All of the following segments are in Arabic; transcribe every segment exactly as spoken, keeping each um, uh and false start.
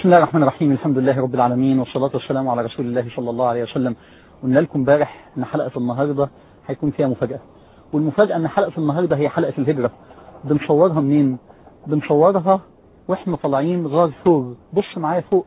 بسم الله الرحمن الرحيم. الحمد لله رب العالمين، والصلاة والسلام على رسول الله صلى الله عليه وسلم. قلنا لكم امبارح ان حلقة النهاردة هيكون فيها مفاجأة، والمفاجأة ان حلقة النهاردة هي حلقة الهجرة. بنصورها منين؟ بنصورها واحنا طالعين غار ثور. بص معايا فوق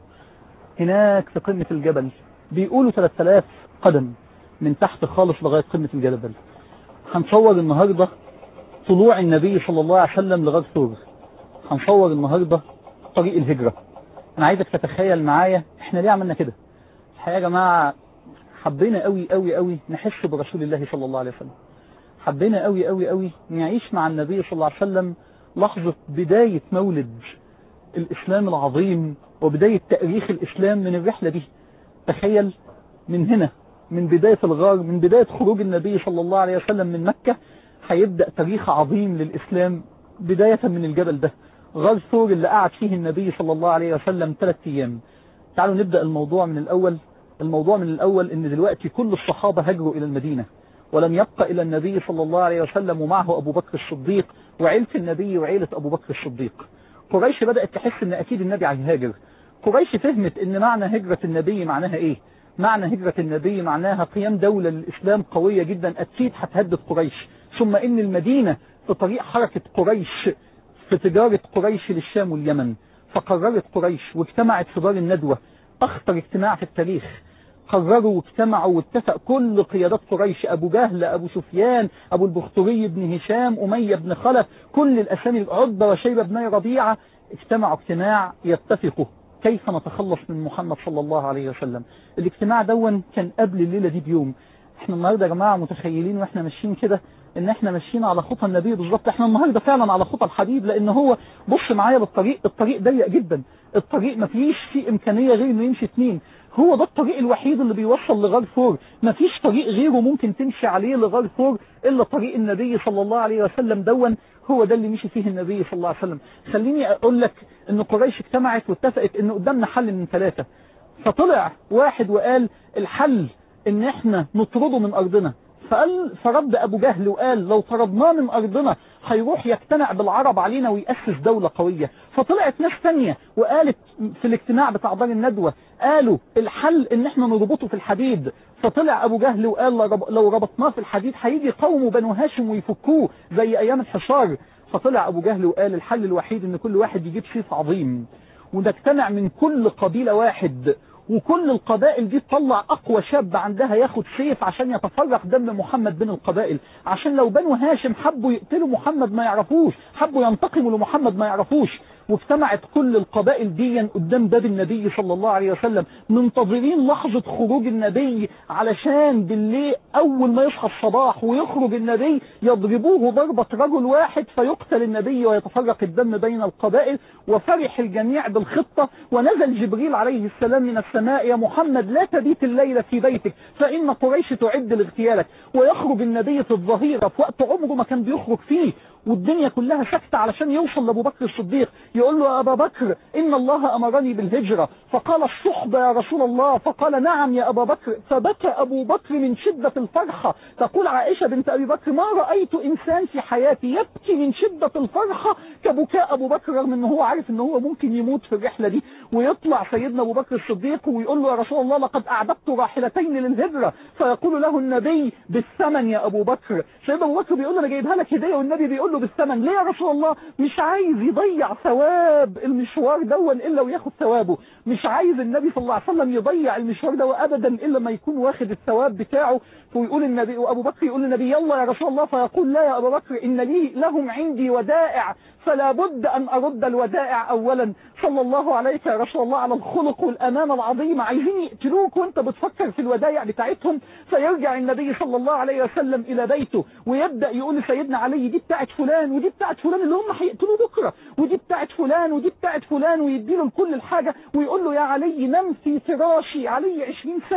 هناك في قمة الجبل، بيقولوا ثلاثة آلاف قدم من تحت خالص لغاية قمة الجبل. هنصور النهاردة طلوع النبي صلى الله عليه وسلم لغار ثور. هنصور النهاردة طريق الهجرة. انا عايزك تتخيل معايا احنا ليه عملنا كده. الحقيقة يا جماعة حبينا قوي قوي قوي نحس برسول الله صلى الله عليه وسلم، حبينا قوي قوي قوي نعيش مع النبي صلى الله عليه وسلم لحظة بداية مولد الإسلام العظيم وبداية تاريخ الإسلام من الرحلة دي. تخيل من هنا، من بداية الغار، من بداية خروج النبي صلى الله عليه وسلم من مكة، هيبدأ تاريخ عظيم للإسلام بداية من الجبل ده، غار ثور اللي قعد فيه النبي صلى الله عليه وسلم ثلاث أيام. تعالوا نبدأ الموضوع من الأول. الموضوع من الأول إن دلوقتي كل الصحابة هجروا إلى المدينة، ولم يبقى إلى النبي صلى الله عليه وسلم ومعه أبو بكر الصديق وعيلة النبي وعيلة أبو بكر الصديق. قريش بدأت تحس إن أكيد النبي هيهاجر. قريش فهمت إن معنى هجرة النبي معناها إيه؟ معنى هجرة النبي معناها قيام دولة للإسلام قوية جدا أكيد هتهدد قريش، ثم إن المدينة في طريق حركة قريش في تجارة قريش للشام واليمن. فقررت قريش واجتمعت في دار الندوة، أخطر اجتماع في التاريخ. قرروا واجتمعوا واتفق كل قيادات قريش، أبو جهل، أبو سفيان، أبو البختري بن هشام، أمية بن خلف، كل الأسامي، عتبة وشيبة بن ربيعة، اجتمعوا اجتماع يتفقوا كيف نتخلص من محمد صلى الله عليه وسلم. الاجتماع دون كان قبل الليلة دي بيوم. احنا النهاردة يا جماعة متخيلين واحنا ماشيين كده ان احنا ماشيين على خطى النبي بالظبط. احنا النهاردة فعلا على خطى الحبيب، لان هو بص معايا للطريق، الطريق ضيق جدا، الطريق ما فيش فيه امكانية غير انه يمشي اتنين. هو ده الطريق الوحيد اللي بيوصل لغار ثور، ما فيش طريق غيره ممكن تمشي عليه لغار ثور الا طريق النبي صلى الله عليه وسلم دون. هو ده اللي مشي فيه النبي صلى الله عليه وسلم. خليني اقول لك ان قريش اجتمعت واتفقت ان قدامنا حل من ثلاثة. فطلع واحد وقال الحل ان احنا نطرده من ارضنا. فقال فرد ابو جهل وقال لو طردناه من ارضنا هيروح يقتنع بالعرب علينا ويأسس دولة قوية. فطلعت ناس ثانيه وقالت في الاجتماع بتاع دار الندوة، قالوا الحل ان احنا نربطه في الحديد. فطلع ابو جهل وقال لو ربطناه في الحديد هيجي قوم بنو هاشم ويفكوه زي ايام الحصار. فطلع ابو جهل وقال الحل الوحيد ان كل واحد يجيب سيف عظيم ونجتمع من كل قبيلة واحد، وكل القبائل دي تطلع اقوى شاب عندها ياخد سيف عشان يتفرق دم محمد بين القبائل، عشان لو بنو هاشم حبوا يقتلوا محمد ما يعرفوش، حبوا ينتقموا لمحمد ما يعرفوش. واجتمعت كل القبائل دي قدام باب النبي صلى الله عليه وسلم منتظرين لحظة خروج النبي، علشان بالليل اول ما يصحى الصباح ويخرج النبي يضربوه ضربة رجل واحد فيقتل النبي ويتفرق الدم بين القبائل. وفرح الجميع بالخطة، ونزل جبريل عليه السلام من السماء يا محمد لا تبيت الليلة في بيتك فإن قريش تعد لاغتيالك. ويخرج النبي في الظهيرة في وقت عمره ما كان بيخرج فيه، والدنيا كلها سكتة علشان يوصل لأبو بكر الصديق. يقول له يا أبا بكر إن الله أمرني بالهجرة. فقال الصحبة يا رسول الله. فقال نعم يا أبا بكر. فبكى أبو بكر من شدة الفرحة. تقول عائشة بنت أبي بكر ما رأيت إنسان في حياتي يبكي من شدة الفرحة كبكاء أبو بكر، رغم أنه هو عارف أنه هو ممكن يموت في الرحلة دي. ويطلع سيدنا أبو بكر الصديق ويقول له يا رسول الله لقد أعددت راحلتين للهجرة. فيقول له النبي بالثمن يا أبو بكر. سيدنا أبو بكر بيقول له أنا جايبها لك هدية، والنبي بيقول له بالثمن. ليه يا رسول الله؟ مش عايز يضيع ثواب المشوار دون إلا وياخد ثوابه، مش عايز النبي صلى الله عليه وسلم يضيع المشوار ده أبدا إلا ما يكون واخد الثواب بتاعه. فيقول النبي، وأبو بكر يقول للنبي يلا يا رسول الله. فيقول لا يا أبو بكر إن لي لهم عندي ودائع فلا بد أن أرد الودائع أولا. صلى الله عليك يا رسول الله على الخلق والأمانة العظيمة. عايزين يقتلوك وانت بتفكر في الودائع بتاعتهم. فيرجع النبي صلى الله عليه وسلم إلى بيته ويبدأ يقول لسيدنا علي دي بتاعت فلان ودي بتاعت فلان اللي هم هيقتلوه بكرة، ودي بتاعت فلان ودي بتاعت فلان، ويديله كل الحاجة ويقول له يا علي نم في فراشي. علي عشرين سنة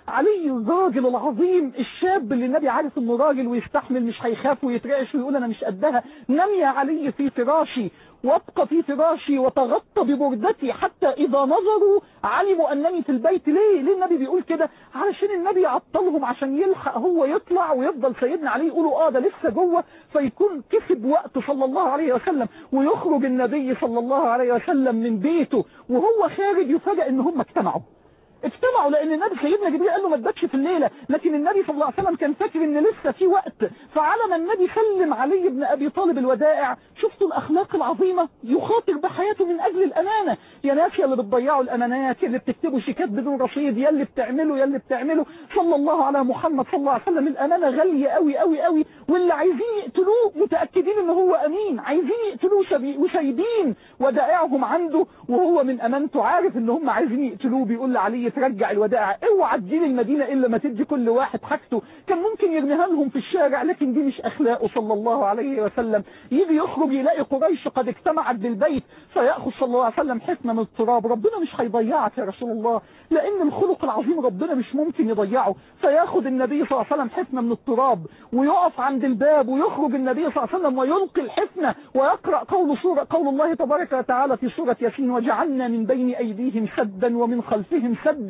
علي الراجل العظيم الشاب اللي النبي عارف انه راجل ويستحمل، مش هيخاف ويترعش ويقول انا مش قدها. نم يا علي في فراشي وابقى في فراشي وتغطى ببردتي حتى اذا نظروا علموا انني في البيت. ليه ليه النبي بيقول كده؟ علشان النبي يعطلهم عشان يلحق هو يطلع ويفضل سيدنا علي يقولوا اه ده لسه جوه، فيكون كسب وقت صلى الله عليه وسلم، ويخرج النبي صلى الله عليه وسلم من بيته وهو خارج يفاجئ ان هم اجتمعوا. اجتمعوا لان النبي سيدنا جبريل قال له ما تباتش في الليله، لكن النبي صلى الله عليه وسلم كان فاكر ان لسه في وقت. فعلى ما النبي سلم علي بن ابي طالب الودائع، شفتوا الاخلاق العظيمه، يخاطر بحياته من اجل الامانه. يا ناس يا اللي بتضيعوا الامانات، يا اللي بتكتبوا شيكات بدون رصيد، يا اللي بتعملوا يا اللي بتعملوا صلى الله على محمد صلى الله عليه وسلم. الامانه غاليه قوي قوي قوي، واللي عايزين يقتلوه متاكدين ان هو امين، عايزين يقتلوه وسايبين ودائعهم عنده وهو من امانته عارف ان هم عايزين يقتلوه. بيقول لعلي ترجع الودائع، اوعى تجيلي المدينه الا ما تدي كل واحد حاجته. كان ممكن يرميها لهم في الشارع، لكن دي مش اخلاقه صلى الله عليه وسلم. يجي يخرج يلاقي قريش قد اجتمعت بالبيت، فياخذ صلى الله عليه وسلم حفنه من التراب. ربنا مش هيضيعك يا رسول الله، لان الخلق العظيم ربنا مش ممكن يضيعه. فياخذ النبي صلى الله عليه وسلم حفنه من التراب ويقف عند الباب، ويخرج النبي صلى الله عليه وسلم ويلقي الحفنه ويقرا قول سوره قول الله تبارك وتعالى في سوره ياسين: وجعلنا من بين ايديهم سدا ومن خلفهم سدا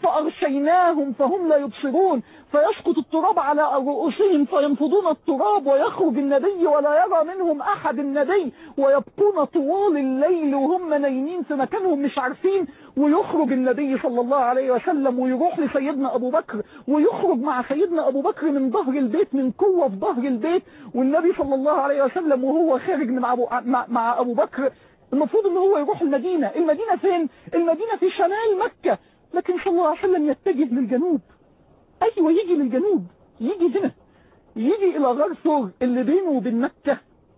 فأغشيناهم فهم لا يبصرون. فيسقط التراب على رؤوسهم فينفضون التراب، ويخرج النبي ولا يرى منهم أحد النبي، ويبقون طوال الليل وهم نايمين في مكانهم مش عارفين. ويخرج النبي صلى الله عليه وسلم ويروح لسيدنا أبو بكر، ويخرج مع سيدنا أبو بكر من ظهر البيت، من قوة في ظهر البيت. والنبي صلى الله عليه وسلم وهو خارج من أبو مع, مع أبو بكر، المفروض ان هو يروح المدينة. المدينة فين؟ المدينة في شمال مكة، لكن صلى الله عليه وسلم يتجه للجنوب. ايوه يجي للجنوب، يجي هنا، يجي الى غار ثور اللي بينه وبين مكة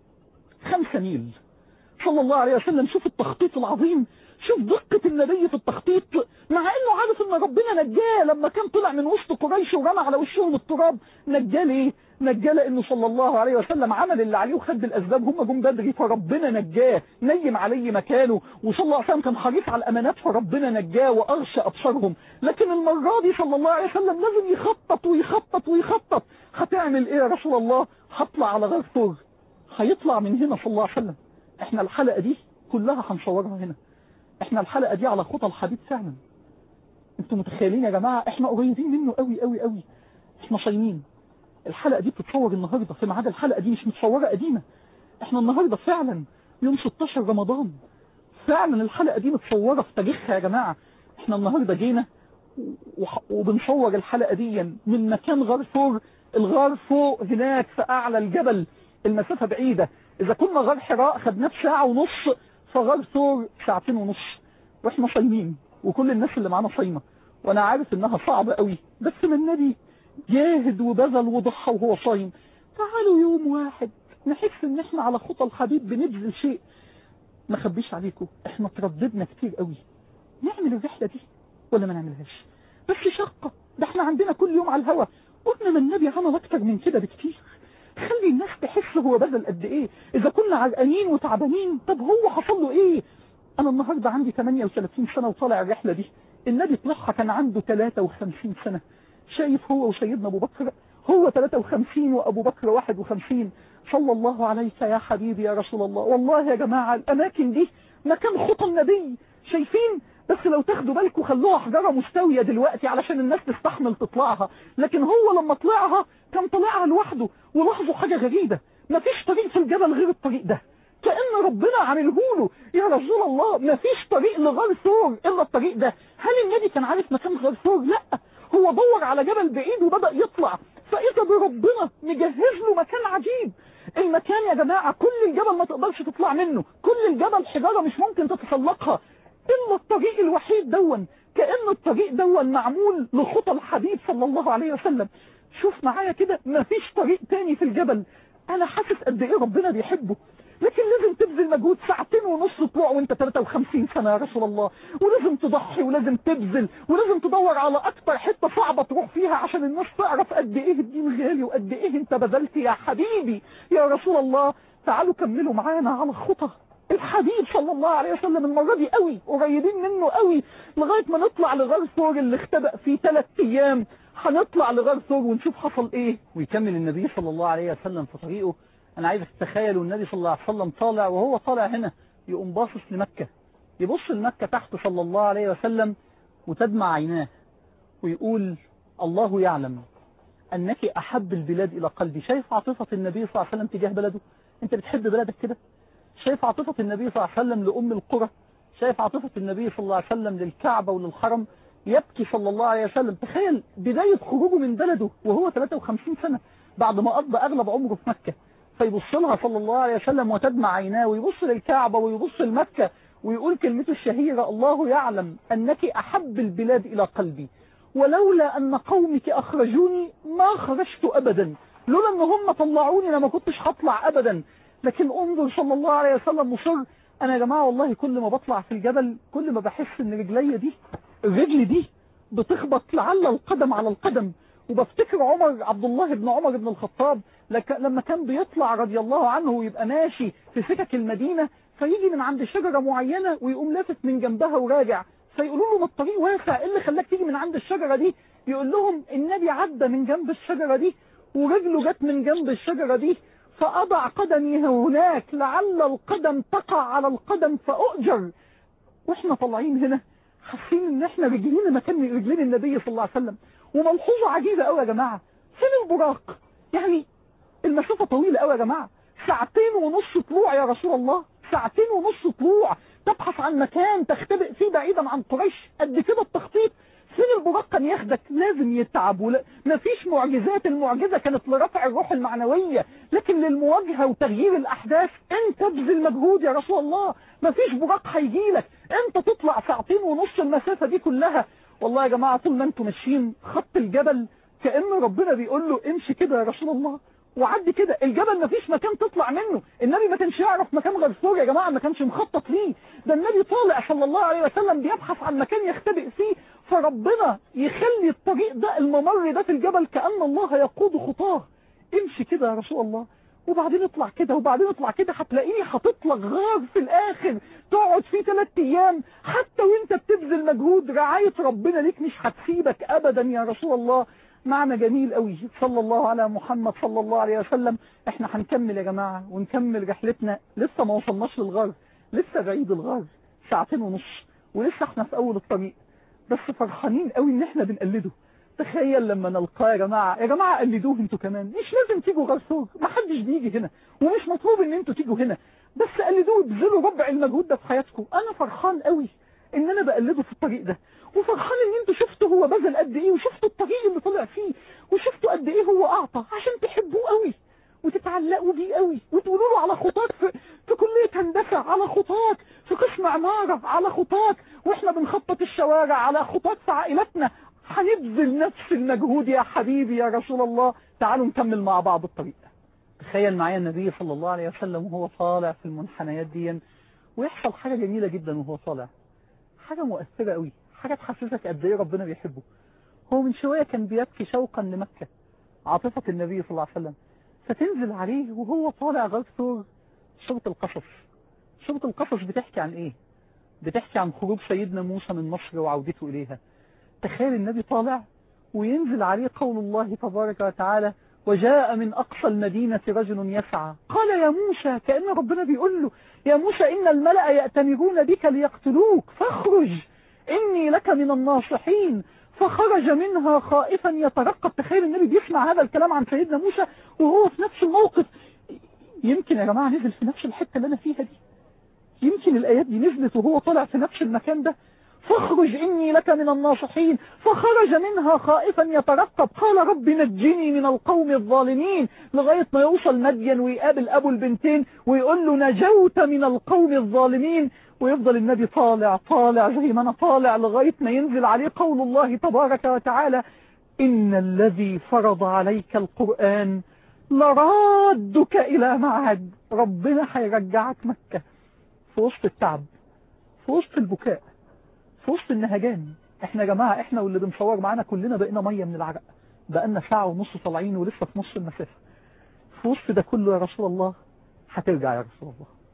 خمسة ميل صلى الله عليه وسلم. شوف التخطيط العظيم، شوف دقة النبي في التخطيط، مع انه عارف ان ربنا نجاه لما كان طلع من وسط قريش ورمى على وشهم التراب. نجاه ليه؟ نجاه لانه صلى الله عليه وسلم عمل اللي عليه وخد الاسباب. هم جم بدري فربنا نجاه، نيم عليه مكانه، وصلى الله عليه وسلم كان حريص على الامانات فربنا نجاه واغشى ابصارهم. لكن المرة دي صلى الله عليه وسلم لازم يخطط ويخطط ويخطط. هتعمل ايه يا رسول الله؟ هطلع على غار ثور. هيطلع من هنا صلى الله عليه وسلم. احنا الحلقة دي كلها هنصورها هنا، احنا الحلقة دي على خطى الحبيب فعلا. انتوا متخيلين يا جماعة احنا قريبين منه قوي قوي قوي. احنا صايمين، الحلقة دي بتتصور النهاردة، في ميعاد الحلقة دي مش متصورة قديمة. احنا النهاردة فعلا يوم ستاشر رمضان، فعلا الحلقة دي متصورة في تاريخها يا جماعة. احنا النهاردة جينا وبنصور الحلقة دي من مكان غار ثور. الغار فوق هناك في اعلى الجبل، المسافة بعيدة. اذا كنا غار حراء خدناه بساعة ونص، فغار ثور ساعتين ونص، واحنا صايمين وكل الناس اللي معانا صايمة. وانا عارف انها صعبة قوي، بس ما النبي جاهد وبذل وضحى وهو صايم. تعالوا يوم واحد نحس ان احنا على خطى الحبيب بنبذل شيء. ما خبيش عليكم احنا ترددنا كتير قوي، نعمل الرحلة دي ولا ما نعملهاش؟ بس شقة، ده احنا عندنا كل يوم على الهوا. قلنا ما النبي عمل اكتر من كده بكتير. خلي الناس تحس هو بذل قد ايه. اذا كنا عرقانين وتعبانين، طب هو حصل له ايه؟ انا النهاردة عندي ثمانية وثلاثين سنة وطالع الرحلة دي. النبي طلعها كان عنده ثلاثة وخمسين سنة. شايف هو وسيدنا ابو بكر، هو ثلاثة وخمسين وابو بكر واحد وخمسين. صلى الله عليك يا حبيبي يا رسول الله. والله يا جماعة الاماكن دي مكان خطى النبي، شايفين؟ بس لو تاخدوا بالكم خلوها حجرة مستوية دلوقتي علشان الناس تستحمل تطلعها، لكن هو لما طلعها كان طلعها لوحده. ولاحظوا حاجة غريبة، مفيش طريق في الجبل غير الطريق ده، كأن ربنا عاملهوله. يا رسول الله مفيش طريق لغار ثور إلا الطريق ده. هل النبي كان عارف مكان غار ثور؟ لا، هو دور على جبل بعيد وبدأ يطلع، فإذا بربنا مجهز له مكان عجيب. المكان يا جماعة كل الجبل ما تقدرش تطلع منه، كل الجبل حجارة مش ممكن تتسلقها إلا الطريق الوحيد دون. كأن الطريق دون معمول لخطى الحبيب صلى الله عليه وسلم. شوف معايا كده، مفيش طريق تاني في الجبل. أنا حاسس قد إيه ربنا بيحبه، لكن لازم تبذل مجهود ساعتين ونص طلوع وانت ثلاثة وخمسين سنة يا رسول الله، ولازم تضحي ولازم تبذل ولازم تدور على اكتر حتة صعبة تروح فيها عشان الناس تعرف قد ايه الدين غالي وقد ايه انت بذلت يا حبيبي يا رسول الله. تعالوا كملوا معانا على خطى الحبيب صلى الله عليه وسلم المرة دي قوي قريبين منه قوي لغاية ما نطلع لغار ثور اللي اختبأ فيه ثلاث ايام. هنطلع لغار ثور ونشوف حصل ايه. ويكمل النبي صلى الله عليه وسلم في طريقه. انا عايزك تتخيلوا النبي صلى الله عليه وسلم طالع، وهو طالع هنا يقوم باصص لمكة، يبص لمكة تحت صلى الله عليه وسلم وتدمع عيناه ويقول الله يعلم انك احب البلاد الى قلبي. شايف عاطفة النبي صلى الله عليه وسلم تجاه بلده؟ انت بتحب بلدك كده؟ شايف عاطفة النبي صلى الله عليه وسلم لأم القرى؟ شايف عاطفة النبي صلى الله عليه وسلم للكعبة وللحرم؟ يبكي صلى الله عليه وسلم. تخيل بداية خروجه من بلده وهو ثلاثة وخمسين سنة بعد ما قضى أغلب عمره في مكة، فيبص لها صلى الله عليه وسلم وتدمع عيناه ويبص للكعبة ويبص لمكة ويقول كلمته الشهيرة الله يعلم أنك أحب البلاد إلى قلبي، ولولا أن قومك أخرجوني ما خرجت أبدا. لولا أن هم طلعوني أنا ما كنتش هطلع أبدا. لكن انظر صلى الله عليه وسلم مصر. انا يا جماعة والله كل ما بطلع في الجبل كل ما بحس ان رجلي دي الرجل دي بتخبط لعل القدم على القدم. وبفتكر عمر عبد الله بن عمر بن الخطاب لما كان بيطلع رضي الله عنه ويبقى ماشي في سكك المدينة، فيجي من عند شجرة معينة ويقوم لافت من جنبها وراجع، فيقولوا له ما الطريق واسع، ايه اللي خلاك تيجي من عند الشجرة دي؟ يقول لهم النبي عدى من جنب الشجرة دي ورجله جت من جنب الشجرة دي فأضع قدمي هناك لعل القدم تقع على القدم فأؤجر. واحنا طالعين هنا حاسين ان احنا رجلين مكان رجلين النبي صلى الله عليه وسلم. وملحوظة عجيبة قوي يا جماعة، فين البراق؟ يعني المسافة طويلة قوي يا جماعة، ساعتين ونص طلوع يا رسول الله، ساعتين ونص طلوع تبحث عن مكان تختبئ فيه بعيدا عن قريش. قد كده التخطيط. فين البراق كان ياخدك؟ لازم يتعب. ولا مفيش معجزات، المعجزة كانت لرفع الروح المعنوية، لكن للمواجهة وتغيير الأحداث أنت تبذل مجهود يا رسول الله. مفيش براق هيجيلك، أنت تطلع ساعتين ونص المسافة دي كلها. والله يا جماعة طول ما أنتم ماشيين خط الجبل كأن ربنا بيقول له امشي كده يا رسول الله وعدي كده. الجبل ما فيش مكان تطلع منه. النبي ما كانش يعرف مكان غير ثور يا جماعة، ما كانش مخطط ليه. ده النبي طالع صلى الله عليه وسلم بيبحث عن مكان يختبئ فيه، فربنا يخلي الطريق ده الممر ده في الجبل كأن الله يقود خطاه. امشي كده يا رسول الله وبعدين اطلع كده وبعدين اطلع كده، هتلاقيني حاطط لك غار في الاخر تقعد فيه ثلاث ايام. حتى وانت بتبذل مجهود رعاية ربنا ليك مش هتسيبك ابدا يا رسول الله. معنى جميل قوي. صلى الله على محمد صلى الله عليه وسلم. احنا هنكمل يا جماعة ونكمل رحلتنا، لسه ما وصلناش للغار، لسه بعيد الغار ساعتين ونص ولسه احنا في اول الطريق، بس فرحانين قوي ان احنا بنقلده. تخيل لما نلقاه يا جماعة. يا جماعة قلدوه انتوا كمان، مش لازم تيجوا غار ثور، ما حدش بيجي هنا ومش مطلوب ان انتوا تيجوا هنا، بس قلدوه وابذلوا ربع المجهود ده في حياتكم. انا فرحان قوي ان انا بقلده في الطريق ده، وفرحان ان انتوا شفتوا هو بذل قد ايه وشفتوا الطريق اللي طلع فيه وشفتوا قد ايه هو اعطى عشان تحبوه قوي وتتعلقوا بيه قوي وتقولوا له على خطاك في, في كلية هندسة، على خطاك في قسم عمارة، على خطاك واحنا بنخطط الشوارع، على خطاك في عائلتنا. هنبذل نفس المجهود يا حبيبي يا رسول الله. تعالوا نكمل مع بعض الطريق. تخيل معايا النبي صلى الله عليه وسلم وهو طالع في المنحنيات دي، ويحصل حاجة جميلة جدا وهو طالع، حاجة مؤثرة قوي، حاجة تحسسك قد ايه ربنا بيحبه. هو من شوية كان بيبكي شوقا لمكة، عاطفة النبي صلى الله عليه وسلم، فتنزل عليه وهو طالع غار ثور سورة القصص. سورة القصص بتحكي عن ايه؟ بتحكي عن خروج سيدنا موسى من مصر وعودته اليها. تخيل النبي طالع وينزل عليه قول الله تبارك وتعالى وجاء من أقصى المدينة رجل يسعى قال يا موسى، كأن ربنا بيقول له يا موسى إن الملأ يأتمرون بك ليقتلوك فاخرج إني لك من الناصحين. فخرج منها خائفا يترقب. تخيل النبي بيسمع هذا الكلام عن سيدنا موسى وهو في نفس الموقف. يمكن يا جماعة نزل في نفس الحتة اللي أنا فيها دي، يمكن الآيات دي نزلت وهو طلع في نفس المكان ده. فاخرج إني لك من الناصحين. فخرج منها خائفا يترقب قال رب نجني من القوم الظالمين، لغاية ما يوصل مدين ويقابل أبو البنتين ويقول له نجوت من القوم الظالمين. ويفضل النبي طالع طالع زي ما أنا طالع لغاية ما ينزل عليه قول الله تبارك وتعالى إن الذي فرض عليك القرآن لرادك إلى معاد. ربنا هيرجعك مكة في وسط التعب، في وسط البكاء، في وسط النهجان. احنا يا جماعة احنا واللي بنصور معانا كلنا بقينا مية من العرق، بقالنا ساعة ونص طالعين ولسه في نص المسافة. في وسط ده كله يا رسول الله هترجع يا رسول الله،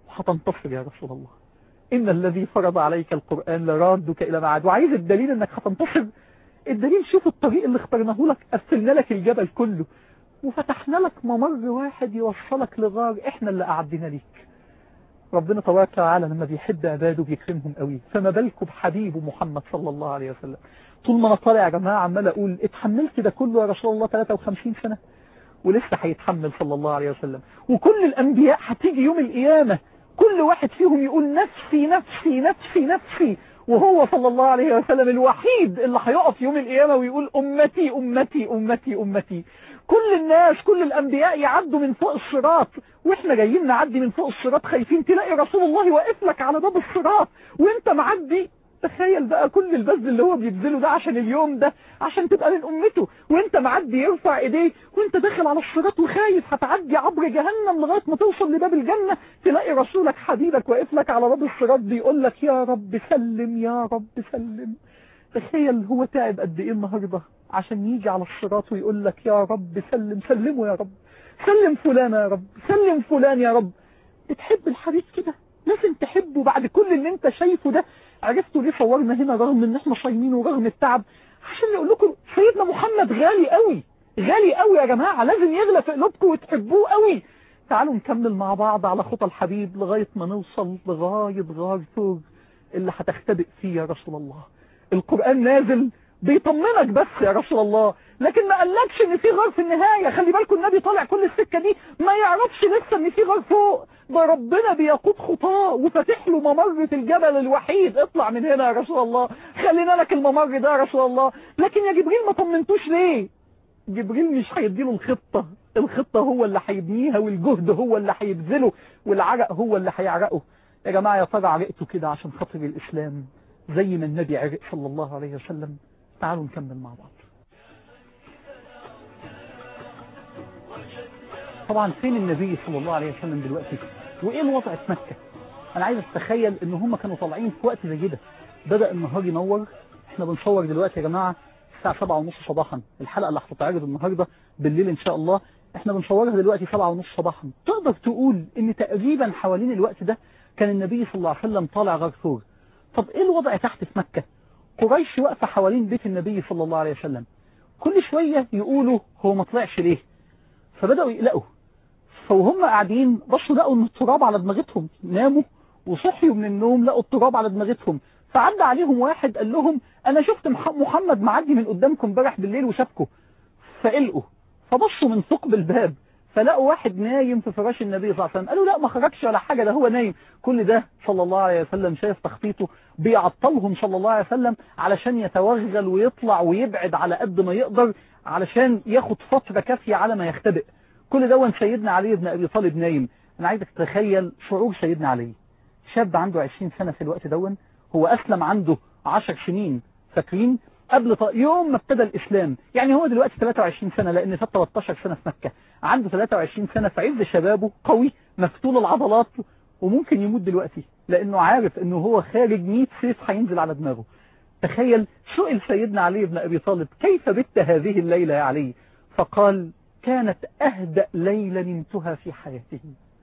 وهتنتصر يا رسول الله، إن الذي فرض عليك القرآن لرادك إلى معاد. وعايز الدليل إنك هتنتصر؟ الدليل شوف الطريق اللي اخترناه لك، قفلنا لك الجبل كله وفتحنا لك ممر واحد يوصلك لغار احنا اللي أعدنا ليك. ربنا تبارك وتعالى لما بيحب عباده بيكرمهم قوي، فما بالكم بحبيبه محمد صلى الله عليه وسلم. طول ما انا طالع يا جماعه عمال اقول اتحملت ده كله يا رسول الله ثلاثة وخمسين سنة، ولسه هيتحمل صلى الله عليه وسلم. وكل الانبياء هتيجي يوم القيامه كل واحد فيهم يقول نفسي نفسي نفسي نفسي، وهو صلى الله عليه وسلم الوحيد اللي هيقف يوم القيامه ويقول امتي امتي امتي امتي. كل الناس كل الانبياء يعدوا من فوق الصراط، واحنا جايين نعدي من فوق الصراط خايفين، تلاقي رسول الله واقف لك على باب الصراط وانت معدي. تخيل بقى كل البذل اللي هو بيبذله ده عشان اليوم ده، عشان تبقى من امته، وانت معدي يرفع ايديه وانت داخل على الصراط وخايف هتعدي عبر جهنم لغايه ما توصل لباب الجنه، تلاقي رسولك حبيبك واقف لك على باب الصراط بيقول لك يا رب سلم يا رب سلم. تخيل هو تعب قد ايه النهارده عشان يجي على الصراط ويقول لك يا رب سلم، سلمه يا رب، سلم فلان يا رب، سلم فلان يا رب. بتحب الحبيب كده لازم تحبه بعد كل اللي انت شايفه ده. عرفتوا ليه صورنا هنا رغم ان احنا صايمين ورغم التعب؟ عشان نقول لكم سيدنا محمد غالي قوي، غالي قوي يا جماعه، لازم يغلى في قلوبكم وتحبوه قوي. تعالوا نكمل مع بعض على خطى الحبيب لغايه ما نوصل لغايه غار ثور اللي هتختبئ فيه يا رسول الله. القرآن نازل بيطمنك بس يا رسول الله، لكن ما قالكش ان في غار في النهاية. خلي بالكم النبي طالع كل السكة دي ما يعرفش لسه ان في غار فوق، ده ربنا بيقود خطاه وفتح له ممر في الجبل الوحيد. اطلع من هنا يا رسول الله، خلينا لك الممر ده يا رسول الله. لكن يا جبريل ما طمنتوش ليه؟ جبريل مش هيديله الخطة، الخطة هو اللي هيبنيها، والجهد هو اللي هيبذله، والعرق هو اللي هيعرقه. يا جماعة يا ترى عرقتوا كده عشان خاطر الإسلام زي ما النبي عرق صلى الله عليه وسلم؟ تعالوا نكمل مع بعض. طبعا فين النبي صلى الله عليه وسلم دلوقتي؟ وايه الوضع في مكة؟ انا عايز اتخيل ان هم كانوا طالعين في وقت زي كده، بدأ النهار ينور. احنا بنصور دلوقتي يا جماعة الساعة سبعة ونص صباحا، الحلقة اللي هتتعرض النهاردة بالليل ان شاء الله احنا بنصورها دلوقتي سبعة ونص صباحا. تقدر تقول ان تقريبا حوالين الوقت ده كان النبي صلى الله عليه وسلم طالع غار ثور. طب ايه الوضع تحت في مكة؟ قريش واقفة حوالين بيت النبي صلى الله عليه وسلم، كل شوية يقولوا هو ما طلعش ليه، فبدأوا يقلقوا. فوهم قاعدين بصوا لقوا ان التراب على دماغتهم، ناموا وصحيوا من النوم لقوا التراب على دماغتهم. فعدى عليهم واحد قال لهم انا شفت محمد معدي من قدامكم امبارح بالليل وشافكم. فقلقوا فبصوا من ثقب الباب فلقوا واحد نايم في فراش النبي صلى الله عليه وسلم. قالوا لا ما خرجش ولا حاجة، ده هو نايم. كل ده صلى الله عليه وسلم شايف تخطيطه بيعطلهم صلى الله عليه وسلم علشان يتوغل ويطلع ويبعد على قد ما يقدر علشان ياخد فترة كافية على ما يختبئ. كل ده سيدنا علي بن أبي طالب نايم. أنا عايزك تتخيل شعور سيدنا علي، شاب عنده عشرين سنة في الوقت دون، هو أسلم عنده عشر سنين فاكرين قبل ط... يوم ما ابتدى الإسلام. يعني هو دلوقتي ثلاثة وعشرين سنة لأن فات ثلاثة عشر سنة في مكة، عنده ثلاثة وعشرين سنة في عز شبابه، قوي مفتول العضلات، وممكن يموت دلوقتي لأنه عارف أنه هو خارج مئة سيف هينزل على دماغه. تخيل سئل سيدنا علي بن أبي طالب كيف بت هذه الليلة يا علي؟ فقال كانت أهدأ ليلة نمتها في حياتي.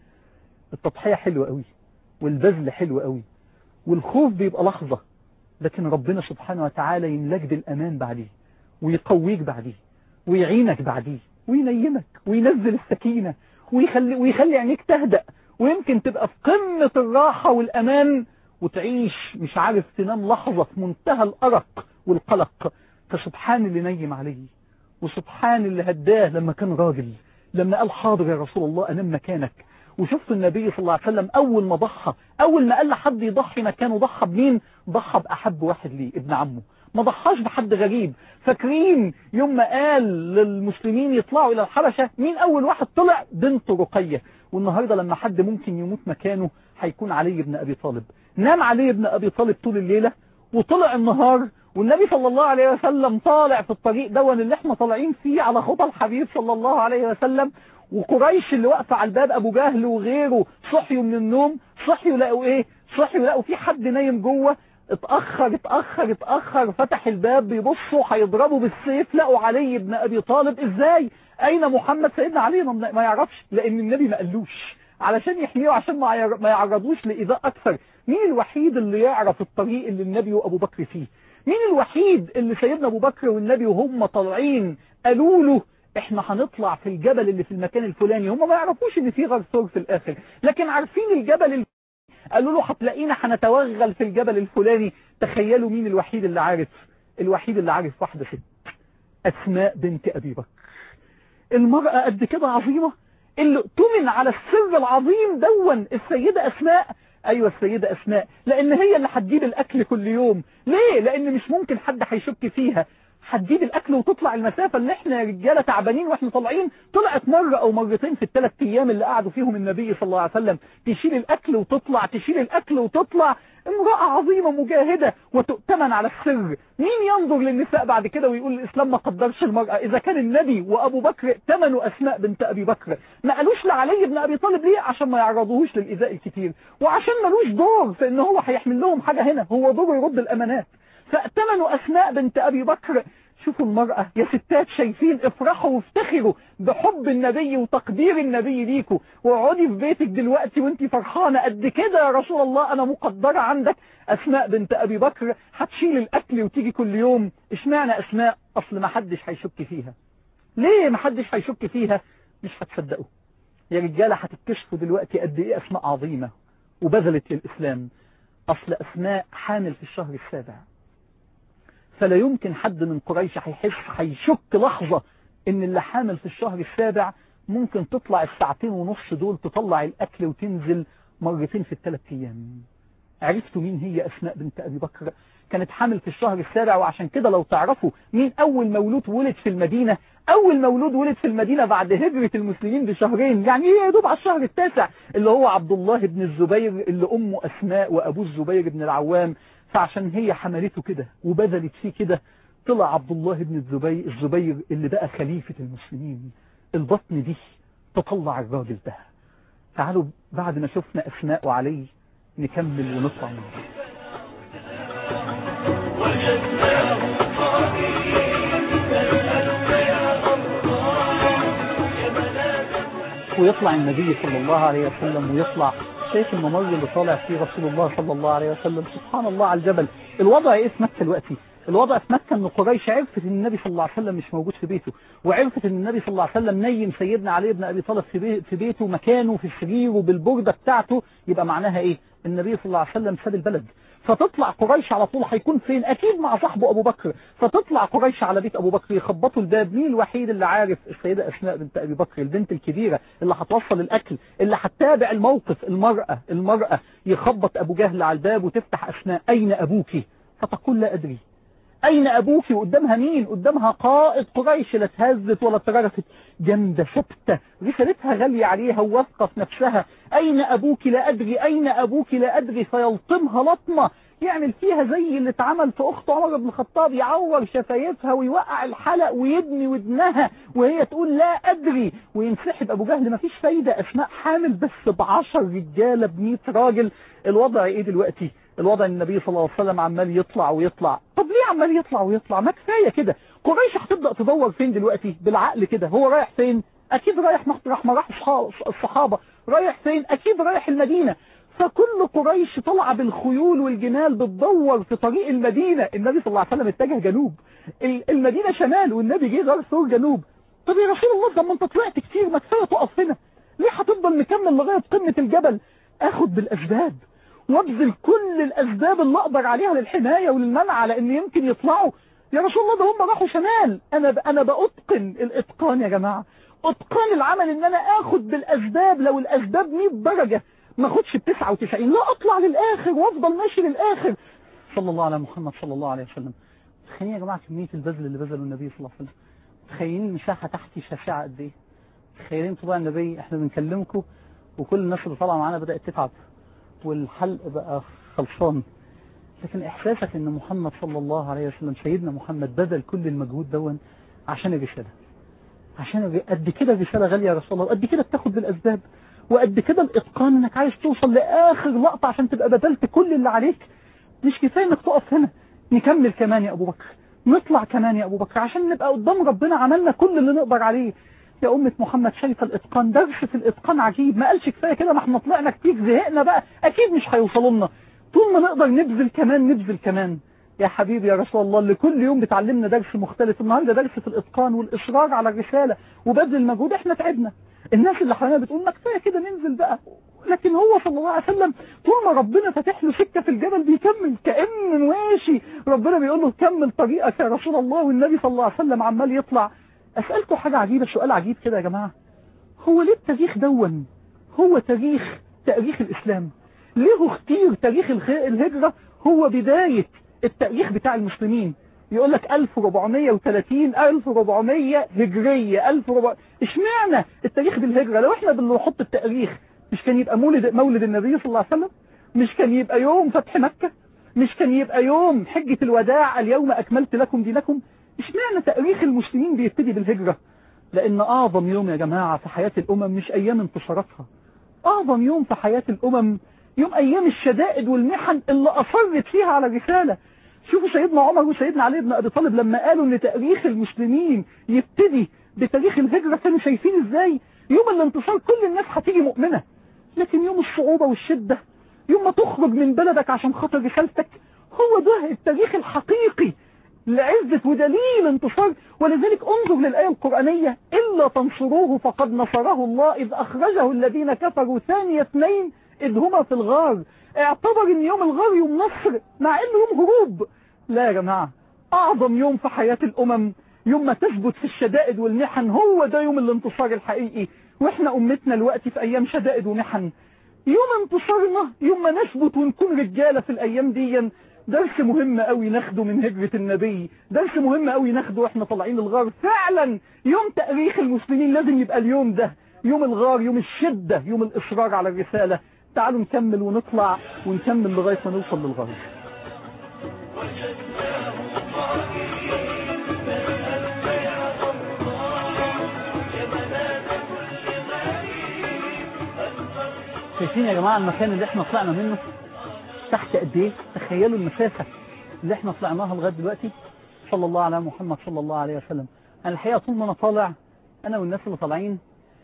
التضحية حلوة قوي، والبذل حلو قوي، والخوف بيبقى لحظة، لكن ربنا سبحانه وتعالى يملك بالأمان بعديه، ويقويك بعديه، ويعينك بعديه، وينيمك وينزل السكينة، ويخلي, ويخلي عينيك تهدأ، ويمكن تبقى في قمة الراحة والأمان وتعيش مش عارف تنام لحظة في منتهى الأرق والقلق. فسبحان اللي نيم عليه، وسبحان اللي هداه لما كان راجل، لما قال حاضر يا رسول الله أنام مكانك. وشفت النبي صلى الله عليه وسلم أول ما ضحى، أول ما قال لحد يضحي مكانه، ضحى بمين؟ ضحى بأحب واحد ليه، ابن عمه، ما ضحاش بحد غريب. فاكرين يوم ما قال للمسلمين يطلعوا إلى الحبشة مين أول واحد طلع؟ بنت رقية. والنهاردة لما حد ممكن يموت مكانه هيكون علي بن أبي طالب. نام علي بن أبي طالب طول الليلة وطلع النهار، والنبي صلى الله عليه وسلم طالع في الطريق دون اللي احنا طالعين فيه على خطى الحبيب صلى الله عليه وسلم. وقريش اللي واقفه على الباب ابو جهل وغيره صحيوا من النوم، صحيوا لقوا ايه؟ صحيوا لقوا في حد نايم جوه. اتأخر اتأخر اتأخر فتح الباب بيبصوا هيضربوا بالسيف، لقوا علي بن أبي طالب. ازاي؟ اين محمد؟ سيدنا علي ما يعرفش لان النبي ما قالوش علشان يحميه عشان ما يعرضوش لإيذاء أكثر. مين الوحيد اللي يعرف الطريق اللي النبي وأبو بكر فيه؟ مين الوحيد اللي سيدنا أبو بكر والنبي وهم طالعين قالوا له احنا هنطلع في الجبل اللي في المكان الفلاني؟ هم ما يعرفوش ان في غار ثور في الآخر، لكن عارفين الجبل الفلاني. قالوا له هتلاقينا هنتوغل في الجبل الفلاني. تخيلوا مين الوحيد اللي عارف؟ الوحيد اللي عارف واحدة ست، أسماء بنت أبي بكر. المرأة قد كده عظيمة اللي اؤتمن على السر العظيم دون السيدة أسماء. أيوة السيدة أسماء، لأن هي اللي هتجيب الأكل كل يوم. ليه؟ لأن مش ممكن حد هيشك فيها. هتجيب الأكل وتطلع المسافة اللي احنا يا رجالة تعبانين واحنا طالعين طلعت مرة أو مرتين في الثلاث أيام اللي قعدوا فيهم النبي صلى الله عليه وسلم. تشيل الأكل وتطلع، تشيل الأكل وتطلع. امرأة عظيمة مجاهدة وتؤتمن على السر. مين ينظر للنساء بعد كده ويقول الإسلام ما قدرش المرأة؟ إذا كان النبي وأبو بكر ائتمنوا أسماء بنت أبي بكر، ما قالوش لعلي بن أبي طالب ليه؟ عشان ما يعرضوهوش للإيذاء الكتير، وعشان ملوش دور في إن هو هيحمل لهم حاجة هنا، هو دوره يرد الأمانات. فائتمنوا أسماء بنت أبي بكر. شوفوا المرأة يا ستات، شايفين؟ افرحوا وافتخروا بحب النبي وتقدير النبي ليكوا، واقعدي في بيتك دلوقتي وانتي فرحانة قد كده يا رسول الله أنا مقدرة عندك. أسماء بنت أبي بكر هتشيل الأكل وتيجي كل يوم. اشمعنى أسماء؟ أصل ما حدش هيشك فيها. ليه ما حدش هيشك فيها؟ مش هتصدقوا يا رجالة، هتكتشفوا دلوقتي قد إيه أسماء عظيمة وبذلت للإسلام. أصل أسماء حامل في الشهر السابع، فلا يمكن حد من قريش هيحس هيشك لحظة ان اللي حامل في الشهر السابع ممكن تطلع الساعتين ونص دول تطلع الاكل وتنزل مرتين في الثلاث ايام. عرفتوا مين هي أسماء بنت أبي بكر؟ كانت حامل في الشهر السابع، وعشان كده لو تعرفوا مين أول مولود ولد في المدينة، أول مولود ولد في المدينة بعد هجرة المسلمين بشهرين، يعني ايه يا دوب على الشهر التاسع، اللي هو عبد الله بن الزبير اللي أمه أسماء وأبوه الزبير بن العوام. فعشان هي حملته كده وبذلت فيه كده طلع عبد الله بن الزبير الزبير اللي بقى خليفة المسلمين. البطن دي تطلع الراجل ده. تعالوا بعد ما شفنا أسماء وعلي نكمل ونطلع منه. ويطلع النبي صلى الله عليه وسلم ويطلع شايف الممر اللي طالع فيه رسول الله صلى الله عليه وسلم. سبحان الله على الجبل. الوضع ايه في مكة دلوقتي؟ الوضع في مكة ان قريش عرفت ان النبي صلى الله عليه وسلم مش موجود في بيته، وعرفت ان النبي صلى الله عليه وسلم نيم سيدنا علي بن ابي طالب في بيته مكانه في السرير وبالبردة بتاعته. يبقى معناها ايه؟ النبي صلى الله عليه وسلم ساب البلد. فتطلع قريش على طول، هيكون فين؟ اكيد مع صاحبه ابو بكر. فتطلع قريش على بيت ابو بكر يخبطوا الباب. مين الوحيد اللي عارف؟ السيدة اسماء بنت ابي بكر، البنت الكبيرة اللي هتوصل الاكل، اللي هتتابع الموقف. المرأة المرأة يخبط ابو جهل على الباب وتفتح اسماء: اين ابوك؟ فتقول: لا ادري. اين ابوك؟ وقدامها مين؟ قدامها قائد قريش، لا اتهزت ولا اترجفت، جامده ثابته، رسالتها غاليه عليها وواثقه في نفسها. اين ابوك؟ لا ادري. اين ابوك؟ لا ادري. فيلطمها لطمه يعمل فيها زي اللي اتعمل في اخت عمر بن الخطاب، يعور شفايفها ويوقع الحلق ويدني ودنها وهي تقول لا ادري، وينسحب ابو جهل. مفيش فايده، اسماء حامل بس بعشر رجاله بمية راجل. الوضع ايه دلوقتي؟ الوضع النبي صلى الله عليه وسلم عمال يطلع ويطلع. طب ليه عمال يطلع ويطلع؟ ما كفايه كده. قريش هتبدا تدور فين دلوقتي؟ بالعقل كده، هو رايح فين؟ اكيد رايح مطرح ما راح الصحابه. رايح فين؟ اكيد رايح المدينه. فكل قريش طلع بالخيول والجمال بتدور في طريق المدينه. النبي صلى الله عليه وسلم اتجه جنوب، المدينه شمال، والنبي جه غار ثور جنوب. طب يا رسول الله، ده ما انت طلعت كتير، ما كفايه تقف هنا؟ ليه هتفضل مكمل لغايه قمه الجبل؟ اخد بالاسباب وابذل كل الاسباب اللي اقدر عليها للحمايه وللمنع على ان يمكن يطلعوا. يا رسول الله، ده هم راحوا شمال. انا ب... انا باتقن الاتقان يا جماعه، اتقان العمل ان انا اخد بالاسباب. لو الاسباب مية درجه ما اخدش ب تسعة وتسعين، لا اطلع للاخر وافضل ماشي للاخر. صلى الله على محمد صلى الله عليه وسلم. تخيلين يا جماعه كميه البذل اللي بذله النبي صلى الله عليه وسلم. تخيلين المساحه تحتي شاسعه قد ايه. تخيلين طبعا النبي، احنا بنكلمكم وكل الناس اللي طالعه معانا بدات تتعب والحلق بقى خلصان، لكن احساسك ان محمد صلى الله عليه وسلم سيدنا محمد بذل كل المجهود دون عشان الرساله، عشان قد كده الرساله غاليه يا رسول الله، وقد كده بتاخد بالاسباب، وقد كده الاتقان انك عايز توصل لاخر لقطه عشان تبقى بذلت كل اللي عليك. مش كفايه انك تقف هنا، نكمل كمان يا ابو بكر، نطلع كمان يا ابو بكر، عشان نبقى قدام ربنا عملنا كل اللي نقدر عليه. يا أمة محمد شايفة الإتقان، درس في الإتقان عجيب. ما قالش كفاية كده، ما احنا طلعنا كتير زهقنا بقى، أكيد مش هيوصلوا لنا، طول ما نقدر نبذل كمان نبذل كمان. يا حبيبي يا رسول الله، اللي كل يوم بتعلمنا درس مختلف، النهارده درس في الإتقان والإصرار على الرسالة وبذل المجهود. احنا تعبنا، الناس اللي حوالينا بتقول ما كفاية كده ننزل بقى، لكن هو صلى الله عليه وسلم طول ما ربنا فاتح له سكة في الجبل بيكمل كأن ماشي، ربنا بيقول له كمل طريقك يا رسول الله، والنبي صلى الله عليه وسلم عمال يطلع. أسألكم حاجة عجيبة، سؤال عجيب كده يا جماعة، هو ليه التاريخ دون هو تاريخ تاريخ الإسلام؟ ليه اختير تاريخ الهجرة هو بداية التاريخ بتاع المسلمين؟ يقول لك ألف وأربعمية وثلاثين ألف وأربعمية هجرية ألف وأربعمية، اشمعنى التاريخ بالهجرة؟ لو احنا بنحط التاريخ مش كان يبقى مولد مولد النبي صلى الله عليه وسلم؟ مش كان يبقى يوم فتح مكة؟ مش كان يبقى يوم حجة الوداع اليوم أكملت لكم دينكم؟ اشمعنى تاريخ المسلمين بيبتدي بالهجرة؟ لأن أعظم يوم يا جماعة في حياة الأمم مش أيام انتصاراتها، أعظم يوم في حياة الأمم يوم أيام الشدائد والمحن اللي أصرت فيها على الرسالة. شوفوا سيدنا عمر وسيدنا علي بن أبي طالب لما قالوا إن تاريخ المسلمين يبتدي بتاريخ الهجرة كانوا شايفين إزاي يوم الانتصار كل الناس هتيجي مؤمنة، لكن يوم الصعوبة والشدة، يوم ما تخرج من بلدك عشان خاطر رسالتك، هو ده التاريخ الحقيقي لعزة ودليل انتصار. ولذلك انظر للآية القرآنية، إلا تنصروه فقد نصره الله إذ أخرجه الذين كفروا ثاني اثنين إذ هما في الغار. اعتبر ان يوم الغار يوم نصر مع انه يوم هروب. لا يا جماعة، أعظم يوم في حياة الأمم يوم ما تثبت في الشدائد والمحن، هو ده يوم الانتصار الحقيقي. واحنا أمتنا الوقت في أيام شدائد ومحن، يوم انتصارنا يوم ما نثبت ونكون رجالة في الأيام دي. درس مهم قوي ناخده من هجرة النبي، درس مهم قوي ناخده واحنا طالعين الغار. فعلا يوم تاريخ المسلمين لازم يبقى اليوم ده، يوم الغار، يوم الشدة، يوم الإصرار على الرسالة. تعالوا نكمل ونطلع ونكمل لغاية ما نوصل للغار. شايفين يا جماعة المكان اللي احنا طلعنا منه تحت قد ايه؟ تخيلوا المسافة اللي احنا طلعناها لغاية دلوقتي. صلى الله على محمد صلى الله عليه وسلم. انا الحقيقة طول ما انا طالع انا والناس اللي طالعين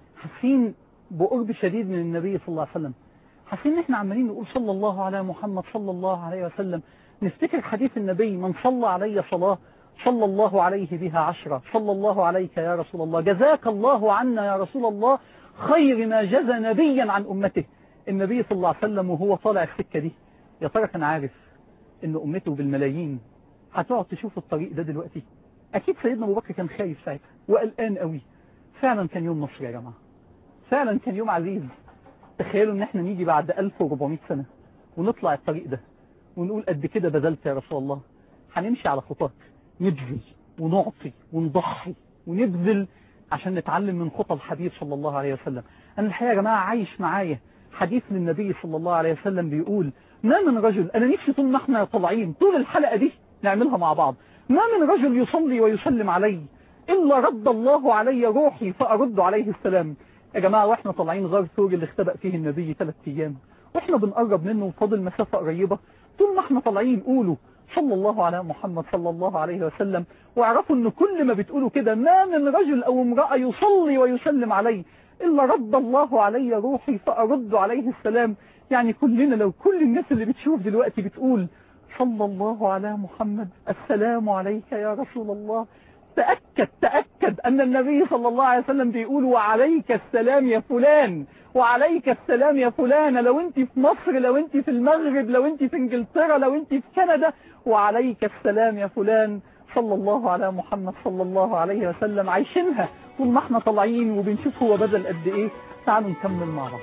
حاسين بقرب شديد من النبي صلى الله عليه وسلم، حاسين ان احنا عمالين نقول صلى الله على محمد صلى الله عليه وسلم. نفتكر حديث النبي، من صلى علي صلاة صلى الله عليه بها عشرة، صلى الله عليك يا رسول الله، جزاك الله عنا يا رسول الله خير ما جزى نبيا عن أمته. النبي صلى الله عليه وسلم وهو طالع السكة دي، يا ترى كان عارف ان أمته بالملايين هتقعد تشوف الطريق ده دلوقتي؟ أكيد سيدنا أبو بكر كان خايف ساعتها وقلقان قوي. فعلا كان يوم نصر يا جماعة، فعلا كان يوم عزيز. تخيلوا ان احنا نيجي بعد ألف وأربعمية سنة ونطلع الطريق ده ونقول قد كده بذلت يا رسول الله. هنمشي على خطاك، نبذل ونعطي ونضحي ونبذل عشان نتعلم من خطى الحبيب صلى الله عليه وسلم. انا الحقيقة يا جماعة عايش معايا حديث للنبي صلى الله عليه وسلم بيقول ما من رجل، انا نفسي طول ما احنا طالعين طول الحلقة دي نعملها مع بعض، ما من رجل يصلي ويسلم علي إلا رد الله علي روحي فأرد عليه السلام. يا جماعة واحنا طالعين غار ثور اللي اختبأ فيه النبي ثلاث ايام، واحنا بنقرب منه وفاضل مسافة قريبة، طول ما احنا طالعين قولوا صلى الله على محمد صلى الله عليه وسلم. واعرفوا ان كل ما بتقولوا كده ما من رجل او امرأة يصلي ويسلم علي إلا رد الله علي روحي فأرد عليه السلام. يعني كلنا لو كل الناس اللي بتشوف دلوقتي بتقول صلى الله على محمد السلام عليك يا رسول الله، تأكد تأكد أن النبي صلى الله عليه وسلم بيقول وعليك السلام يا فلان، وعليك السلام يا فلان. لو انت في مصر، لو انت في المغرب، لو انت في انجلترا، لو انت في كندا، وعليك السلام يا فلان. صلى الله على محمد صلى الله عليه وسلم. عايشينها طول ما احنا طالعين وبنشوف هو بذل قد ايه. تعالوا نكمل مع بعض.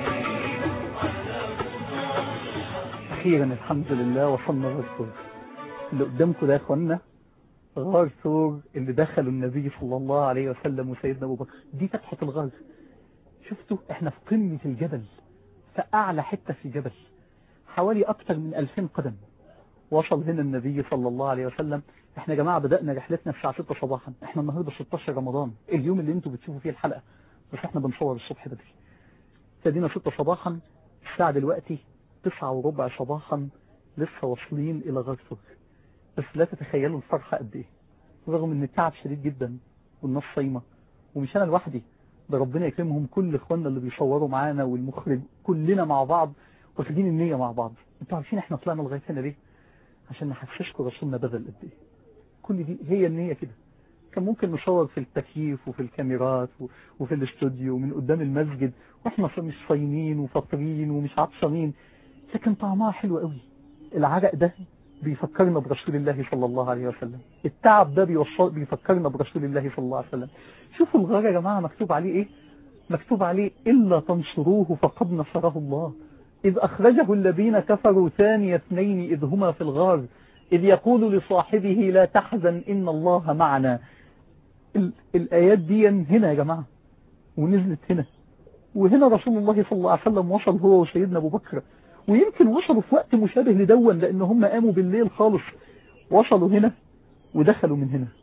أخيرا الحمد لله وصلنا للطور. اللي قدامكم ده يا اخوانا غار ثور اللي دخلوا النبي صلى الله عليه وسلم وسيدنا ابو بكر. دي فتحة الغار. شفتوا احنا في قمة الجبل، في اعلى حتة في الجبل، حوالي اكتر من ألفين قدم. وصل هنا النبي صلى الله عليه وسلم. احنا يا جماعة بدأنا رحلتنا الساعة ستة صباحا، احنا النهاردة ستاشر رمضان، اليوم اللي انتوا بتشوفوا فيه الحلقة، بس احنا بنصور الصبح بدري. ابتدينا ستة صباحا، الساعة دلوقتي تسعة وربع صباحا، لسه واصلين الى غار ثور. بس لا تتخيلوا الفرحة قد ايه، رغم ان التعب شديد جدا والناس صايمة، ومش انا لوحدي، ده ربنا يكرمهم كل اخواننا اللي بيصوروا معانا والمخرج، كلنا مع بعض واخدين النية مع بعض. انتوا عارفين احنا طلعنا لغاية هنا ليه؟ عشان نحسسكم رسولنا بذل قد ايه. كل دي هي النية كده. كان ممكن نصور في التكييف وفي الكاميرات وفي الاستوديو ومن قدام المسجد واحنا مش صايمين وفاطرين ومش عطشانين، لكن طعمها حلو قوي. العرق ده بيفكرنا برسول الله صلى الله عليه وسلم، التعب ده بيوصل بيفكرنا برسول الله صلى الله عليه وسلم. شوفوا الغار يا جماعة مكتوب عليه ايه؟ مكتوب عليه إلا تنصروه فقد نصره الله إذ أخرجه الذين كفروا ثاني اثنين إذ هما في الغار إذ يقول لصاحبه لا تحزن إن الله معنا. ال الآيات دي هنا يا جماعة ونزلت هنا، وهنا رسول الله صلى الله عليه وسلم وصل هو وسيدنا أبو بكر، ويمكن وصلوا في وقت مشابه لدون لأن هم قاموا بالليل خالص، وصلوا هنا ودخلوا من هنا.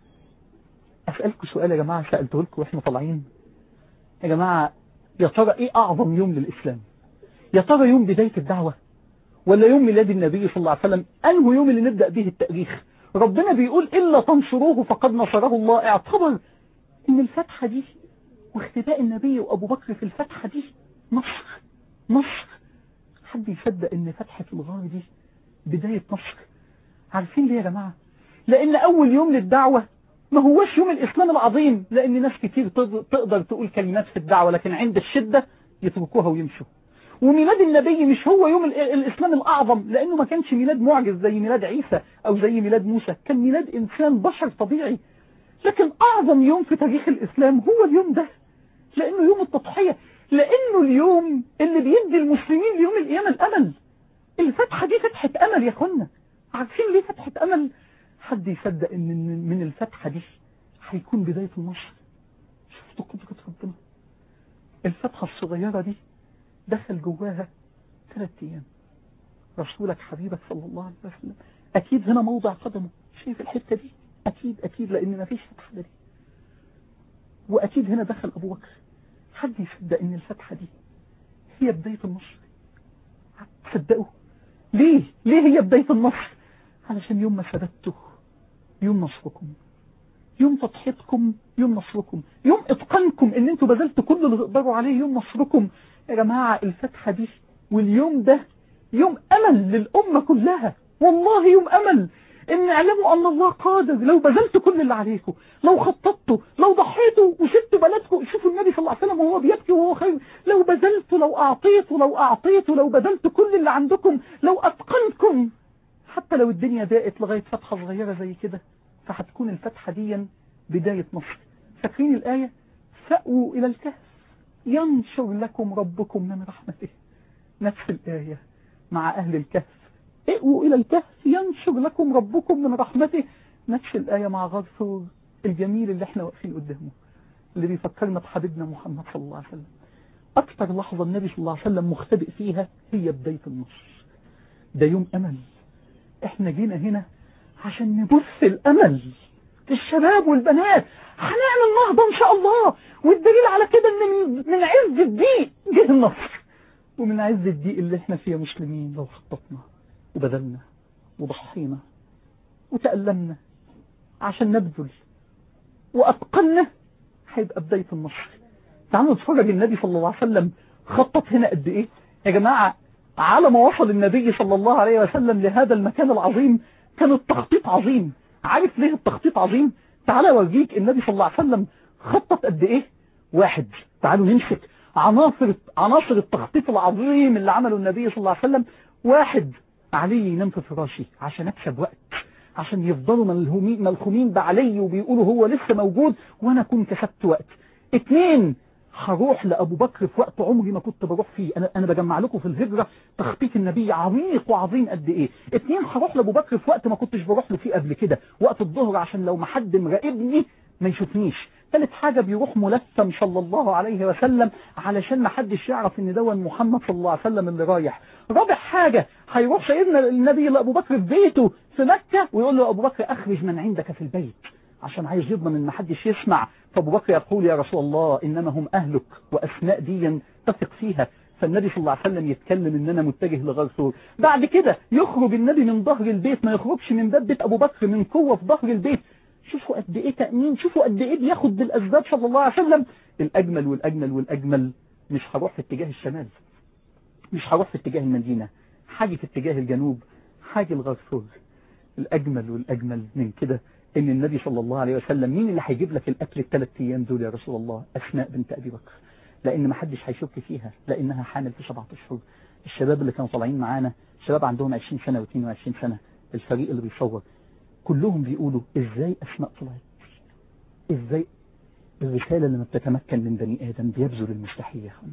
أسألكم سؤال يا جماعة سألته لكم وإحنا طالعين يا جماعة، يا ترى إيه أعظم يوم للإسلام؟ يا ترى يوم بداية الدعوة ولا يوم ميلاد النبي صلى الله عليه وسلم؟ أنه يوم اللي نبدأ به التاريخ؟ ربنا بيقول إلا تنصروه فقد نصره الله. اعتبر إن الفتحة دي واختباء النبي وأبو بكر في الفتحة دي نصر. نصر. حد يصدق إن فتحة الغار دي بداية نصر؟ عارفين ليه يا جماعة؟ لأن أول يوم للدعوة ما هوش يوم الإسلام العظيم، لأن ناس كتير تقدر تقول كلمات في الدعوة لكن عند الشدة يتركوها ويمشوا. وميلاد النبي مش هو يوم الإسلام الأعظم، لأنه ما كانش ميلاد معجز زي ميلاد عيسى أو زي ميلاد موسى، كان ميلاد إنسان بشر طبيعي. لكن أعظم يوم في تاريخ الإسلام هو اليوم ده، لأنه يوم التضحية، لأنه اليوم اللي بيدي المسلمين ليوم القيامة الأمل. الفتحة دي فتحة أمل يا أخوانا. عارفين ليه فتحة أمل؟ حد يصدق إن من الفتحة دي هيكون بداية النصر؟ شفتوا قدرة ربنا؟ الفتحة الصغيرة دي دخل جواها ثلاث أيام رسولك حبيبك صلى الله عليه وسلم. أكيد هنا موضع قدمه، شايف الحتة دي؟ أكيد أكيد لأن ما فيش فتحة دي. وأكيد هنا دخل أبو بكر. حد يصدق إن الفتحة دي هي بداية النصر؟ تصدقوا؟ ليه؟ ليه هي بداية النصر؟ علشان يوم ما ثبتوا يوم نصركم، يوم تضحيتكم يوم نصركم، يوم اتقانكم ان انتوا بذلتوا كل اللي تقدروا عليه يوم نصركم. يا جماعة الفتحة دي واليوم ده يوم امل للامة كلها، والله يوم امل. ان اعلموا ان الله قادر لو بذلتوا كل اللي عليكم، لو خططتوا، لو ضحيتوا وسبتوا بلدكم. شوفوا النبي صلى الله عليه وسلم وهو بيبكي وهو خير، لو بذلتوا، لو اعطيتوا، لو اعطيتوا، لو بذلتوا كل اللي عندكم، لو اتقنتم، حتى لو الدنيا ضاقت لغاية فتحة صغيرة زي كده، فهتكون الفتحة دي بداية نصر. فاكرين الآية؟ فأووا إلى الكهف ينشر لكم ربكم من رحمته. نفس الآية مع أهل الكهف، ائووا إلى الكهف ينشر لكم ربكم من رحمته. نفس الآية مع غار ثور الجميل اللي احنا واقفين قدامه، اللي بيفكرنا بحبيبنا محمد صلى الله عليه وسلم. أكثر لحظة النبي صلى الله عليه وسلم مختبئ فيها هي بداية النصر. ده يوم أمل. احنا جينا هنا عشان نبث الأمل الشباب والبنات. هنعمل نهضة ان شاء الله، والدليل على كده ان من, من عز الضيق جه النصر، ومن عز الضيق اللي احنا فيه مسلمين لو خططنا وبذلنا وضحينا وتألمنا عشان نبذل واتقنا هيبقى بداية النصر. تعالوا نتفرج النبي صلى الله عليه وسلم خطط هنا قد ايه يا جماعة. على ما وصل النبي صلى الله عليه وسلم لهذا المكان العظيم كان التخطيط عظيم. عارف ليه التخطيط عظيم؟ تعالى اوريك النبي صلى الله عليه وسلم خطط قد ايه. واحد، تعالوا نمسك عناصر عناصر التخطيط العظيم اللي عمله النبي صلى الله عليه وسلم. واحد، علي ينام في فراشي عشان اكسب وقت، عشان يفضلوا ملخومين بعلي وبيقولوا هو لسه موجود وانا اكون كسبت وقت. اتنين، هروح لابو بكر في وقت عمري ما كنت بروح فيه. انا انا بجمع لكم في الهجره تخطيط النبي عميق وعظيم قد ايه. اتنين، هروح لابو بكر في وقت ما كنتش بروح له فيه قبل كده، وقت الظهر، عشان لو ما حد مراقبني ما يشوفنيش. ثالث حاجه، بيروح ملثم صلى الله عليه وسلم علشان ما حدش يعرف ان ده محمد صلى الله عليه وسلم اللي رايح. رابع حاجه، هيروح سيدنا النبي لابو بكر في بيته في مكه ويقول له ابو بكر اخرج من عندك في البيت، عشان عايز يضمن ان ما حدش يسمع. فابو بكر يقول يا رسول الله انما هم اهلك واسماء دي تثق فيها. فالنبي صلى الله عليه وسلم يتكلم ان انا متجه لغار ثور. بعد كده يخرج النبي من ظهر البيت، ما يخرجش من باب بيت ابو بكر، من قوه في ظهر البيت. شوفوا قد ايه تأمين، شوفوا قد ايه بياخد بالاسباب صلى الله عليه وسلم. الاجمل والاجمل والاجمل، مش هروح في اتجاه الشمال، مش هروح في اتجاه المدينه، حاجه في اتجاه الجنوب، حاجه لغار ثور. الاجمل والاجمل من كده ان النبي صلى الله عليه وسلم، مين اللي هيجيب لك الاكل الثلاث ايام دول يا رسول الله؟ اسماء بنت ابي بكر، لان ما حدش هيشك فيها، لانها حامل في سبعة اشهر. الشباب اللي كانوا طالعين معانا شباب عندهم عشرين سنه واثنين وعشرين سنه، الفريق اللي بيصور كلهم بيقولوا ازاي اسماء طلعت، ازاي الرساله اللي ما بتتمكن من بني ادم بيبذل المستحيل. يا اخوانا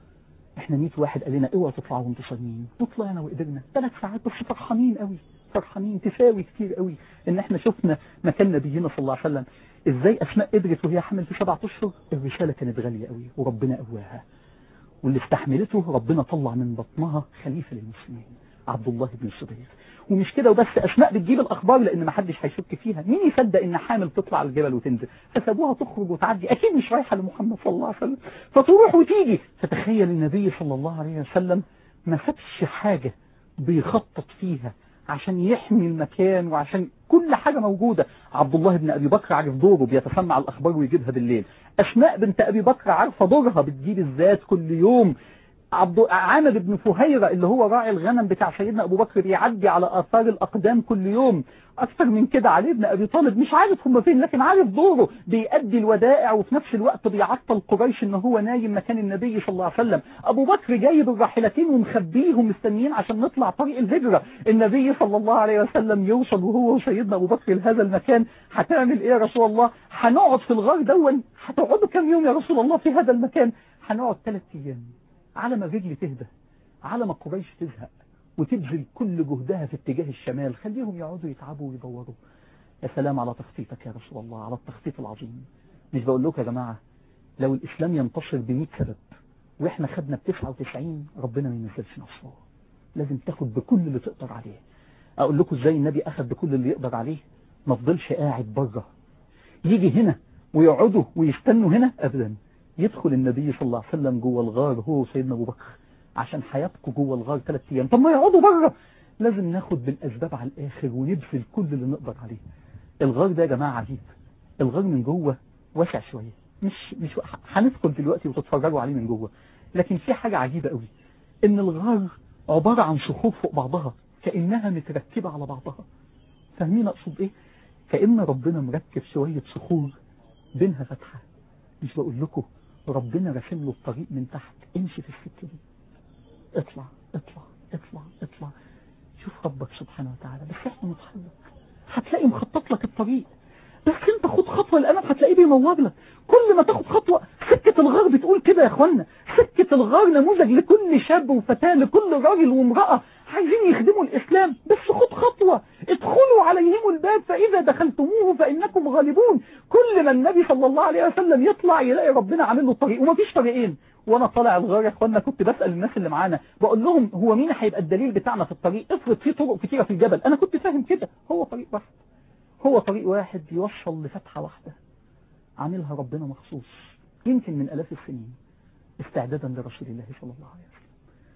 احنا مية واحد قال لنا اوعوا تطلعوا وانتوا صايمين، وطلعنا وقدرنا ثلاث ساعات بس، فرحانين قوي، فرحانين تساوي كتير قوي ان احنا شفنا مكان نبينا صلى الله عليه وسلم. ازاي اسماء قدرت وهي حامل في سبعة اشهر؟ الرساله كانت غاليه قوي وربنا قواها، واللي استحملته ربنا طلع من بطنها خليفه للمسلمين عبد الله بن الزبير. ومش كده وبس، اسماء بتجيب الاخبار لان ما حدش هيشك فيها. مين يصدق ان حامل تطلع على الجبل وتنزل؟ فسابوها تخرج وتعدي، اكيد مش رايحه لمحمد صلى الله عليه وسلم، فتروح وتيجي. فتخيل النبي صلى الله عليه وسلم ما سابش حاجه بيخطط فيها عشان يحمي المكان وعشان كل حاجه موجوده. عبد الله بن ابي بكر عارف دوره، بيتسمع الاخبار ويجيبها بالليل. اسماء بنت ابي بكر عارفه دورها، بتجيب الذات كل يوم. عبد عامر بن فهيرة اللي هو راعي الغنم بتاع سيدنا ابو بكر بيعدي على اثار الاقدام كل يوم. اكثر من كده علي بن ابي طالب مش عارف هم فين، لكن عارف دوره، بيأدي الودائع وفي نفس الوقت بيعطل قريش ان هو نايم مكان النبي صلى الله عليه وسلم. ابو بكر جايب الراحلتين ومخبيهم مستنيين عشان نطلع طريق الهجرة. النبي صلى الله عليه وسلم يوصل وهو وسيدنا ابو بكر لهذا المكان. هتعمل ايه يا رسول الله؟ هنقعد في الغار دون؟ هتقعدوا كم يوم يا رسول الله في هذا المكان؟ هنقعد ثلاث ايام، على ما الرجل تهدى، على ما قريش تزهق وتبذل كل جهدها في اتجاه الشمال. خليهم يقعدوا يتعبوا ويدوروا. يا سلام على تخطيطك يا رسول الله، على التخطيط العظيم. مش بقول لكم يا جماعة لو الإسلام ينتصر بمئة سبب وإحنا خدنا بتسعة وتسعين، ربنا ما ينزلش نصره. لازم تاخد بكل اللي تقدر عليه. أقول لكم إزاي النبي أخذ بكل اللي يقدر عليه؟ ما فضلش قاعد بره يجي هنا ويقعدوا ويستنوا هنا أبدا. يدخل النبي صلى الله عليه وسلم جوه الغار هو وسيدنا ابو بكر عشان هيبقوا جوه الغار ثلاث ايام. طب ما يقعدوا بره؟ لازم ناخد بالاسباب على الاخر ونبذل كل اللي نقدر عليه. الغار ده يا جماعه عجيب. الغار من جوه واسع شويه، مش مش هندخل دلوقتي وتتفرجوا عليه من جوه، لكن في حاجه عجيبه قوي، ان الغار عباره عن صخور فوق بعضها كانها متركبه على بعضها. فاهمين اقصد ايه؟ كأن ربنا مركب شويه صخور بينها فتحه. مش بقول لكم ربنا رسم له الطريق من تحت، امشي في السكه دي، اطلع اطلع اطلع اطلع، شوف ربك سبحانه وتعالى. بس احنا نتحرك، هتلاقي مخطط لك الطريق، بس انت خد خطوه للامام هتلاقيه بينور لك. كل ما تاخد خطوه، سكه الغار بتقول كده يا اخوانا، سكه الغار نموذج لكل شاب وفتاه، لكل راجل وامراه عايزين يخدموا الاسلام. بس خد خطوه، ادخلوا عليهم الباب فاذا دخلتموه فانكم غالبون. كل ما النبي صلى الله عليه وسلم يطلع يلاقي ربنا عامل له الطريق، ومفيش طريقين. وانا طالع الغار يا اخوانا كنت بسال الناس اللي معانا بقول لهم هو مين هيبقى الدليل بتاعنا في الطريق؟ افرض في طرق كتيره في الجبل. انا كنت فاهم كده، هو طريق واحد، هو طريق واحد يوصل لفتحة واحدة عاملها ربنا مخصوص يمكن من آلاف السنين استعدادا لرسول الله صلى الله عليه وسلم.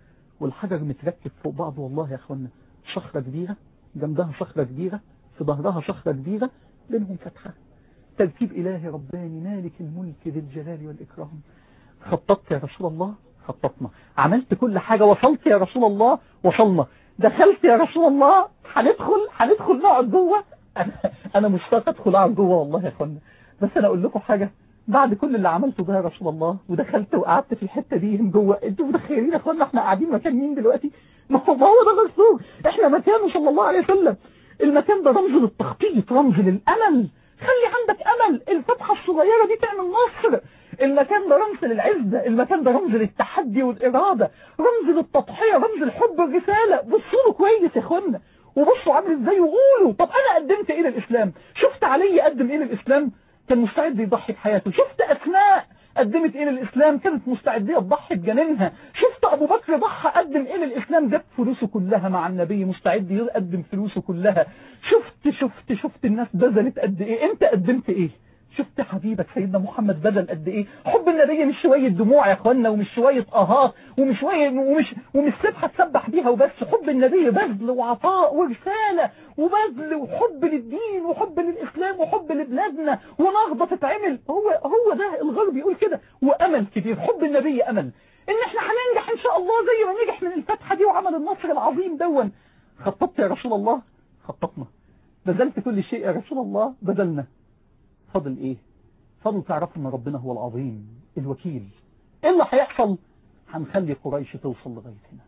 والحجر متركب فوق بعض والله يا اخوانا، صخرة كبيرة جنبها صخرة كبيرة في ظهرها صخرة كبيرة بينهم فتحة. ترتيب إلهي رباني مالك الملك ذي الجلال والإكرام. خططت يا رسول الله؟ خططنا. عملت كل حاجة؟ وصلت يا رسول الله؟ وصلنا. دخلت يا رسول الله؟ هندخل هندخل نقعد جوه؟ انا انا مشتاق ادخل اقعد جوه والله يا اخوانا. بس انا اقول لكم حاجه، بعد كل اللي عملته ده يا رسول الله ودخلت وقعدت في الحته دي من جوه، انتوا متخيلين يا اخوانا احنا قاعدين مكان مين دلوقتي؟ ما هو ما هو ده الرسول، احنا مكانه صلى الله عليه وسلم. المكان ده رمز للتخطيط، رمز للامل. خلي عندك امل، الفتحه الصغيره دي تعمل نصر. المكان ده رمز للعزة، المكان ده رمز للتحدي والإرادة، رمز للتضحية، رمز الحب والرسالة. بصوا له كويس يا اخوانا، وبصوا عامل ازاي وقولوا طب انا قدمت ايه للإسلام؟ شفت علي قدم ايه للإسلام؟ كان مستعد يضحي بحياته. شفت أسماء قدمت ايه للإسلام؟ كانت مستعدية تضحي بجنينها. شفت أبو بكر ضحى قدم ايه للإسلام؟ جاب فلوسه كلها مع النبي، مستعد يقدم فلوسه كلها. شفت شفت شفت الناس بذلت قد ايه، انت قدمت ايه؟ شفت حبيبك سيدنا محمد بذل قد ايه؟ حب النبي مش شوية دموع يا اخوانا، ومش شوية اهات، ومش شوية ومش ومش سبحة تسبح بيها وبس. حب النبي بذل وعطاء ورسالة وبذل وحب للدين وحب للإسلام وحب لبلادنا ونهضة تتعمل. هو هو ده الغرب يقول كده، وأمل كبير. حب النبي أمل إن إحنا هننجح إن شاء الله زي ما نجح من الفتحة دي وعمل النصر العظيم دون. خططت يا رسول الله؟ خططنا. بذلت كل شيء يا رسول الله؟ بذلنا. فضل إيه؟ فضل تعرفوا إن ربنا هو العظيم الوكيل. إيه اللي هيحصل؟ هنخلي قريش توصل لغاية هنا،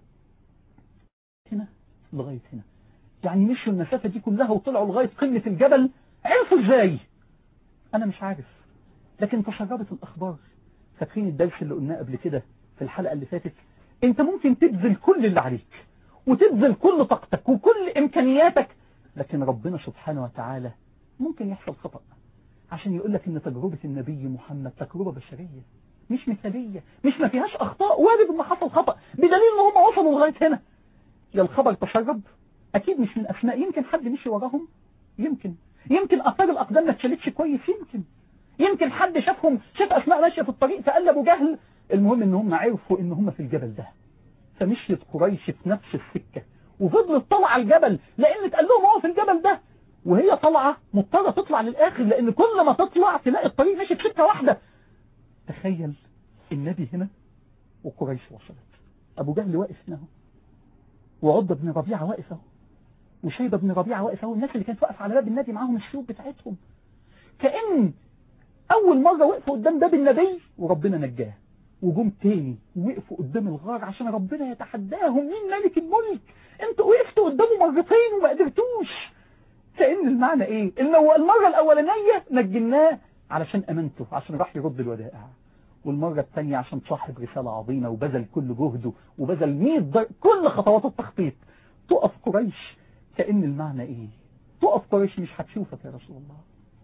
هنا لغاية هنا. يعني مشوا المسافة دي كلها وطلعوا لغاية قمة الجبل. عرفوا ازاي؟ انا مش عارف، لكن تسربت الاخبار. فاكرين الدرس اللي قلناه قبل كده في الحلقة اللي فاتت؟ انت ممكن تبذل كل اللي عليك وتبذل كل طاقتك وكل امكانياتك، لكن ربنا سبحانه وتعالى ممكن يحصل خطأ عشان يقول لك ان تجربة النبي محمد تجربة بشرية مش مثالية، مش ما فيهاش اخطاء. وارد ان حصل خطأ، بدليل ان هم وصلوا لغاية هنا. يا الخبر تسرب، اكيد مش من اسماء، يمكن حد مشي وراهم، يمكن يمكن اثار الاقدام ما اتشالتش كويس، يمكن يمكن حد شافهم، شاف اسماء ماشيه في الطريق فقال ابو جهل. المهم ان هم عرفوا ان هم في الجبل ده، فمشيت قريش في نفس السكه وفضلت طالعه الجبل، لان اتقال لهم هو في الجبل ده. وهي طالعه مضطره تطلع للاخر، لان كل ما تطلع تلاقي الطريق ماشي في سكه واحده. تخيل النبي هنا وقريش وصلت، ابو جهل واقف هنا، وعض بن ربيعه واقف اهو، وشيبة بن ربيعة واقف اهو. الناس اللي كانت واقفه على باب النبي معاهم السيوف بتاعتهم، كأن أول مرة وقفوا قدام باب النبي وربنا نجاه، وجم تاني وقفوا قدام الغار عشان ربنا يتحداهم مين ملك الملك. انتوا وقفتوا قدامه مرتين وما قدرتوش. كأن المعنى ايه؟ انه المرة الأولانية نجناه علشان أمنته، عشان راح يرد الودائع، والمرة الثانية عشان صاحب رسالة عظيمة وبذل كل جهده وبذل مية در... كل خطوات التخطيط. تقف قريش، كأن المعنى ايه؟ تقف قريش مش هتشوفك يا رسول الله،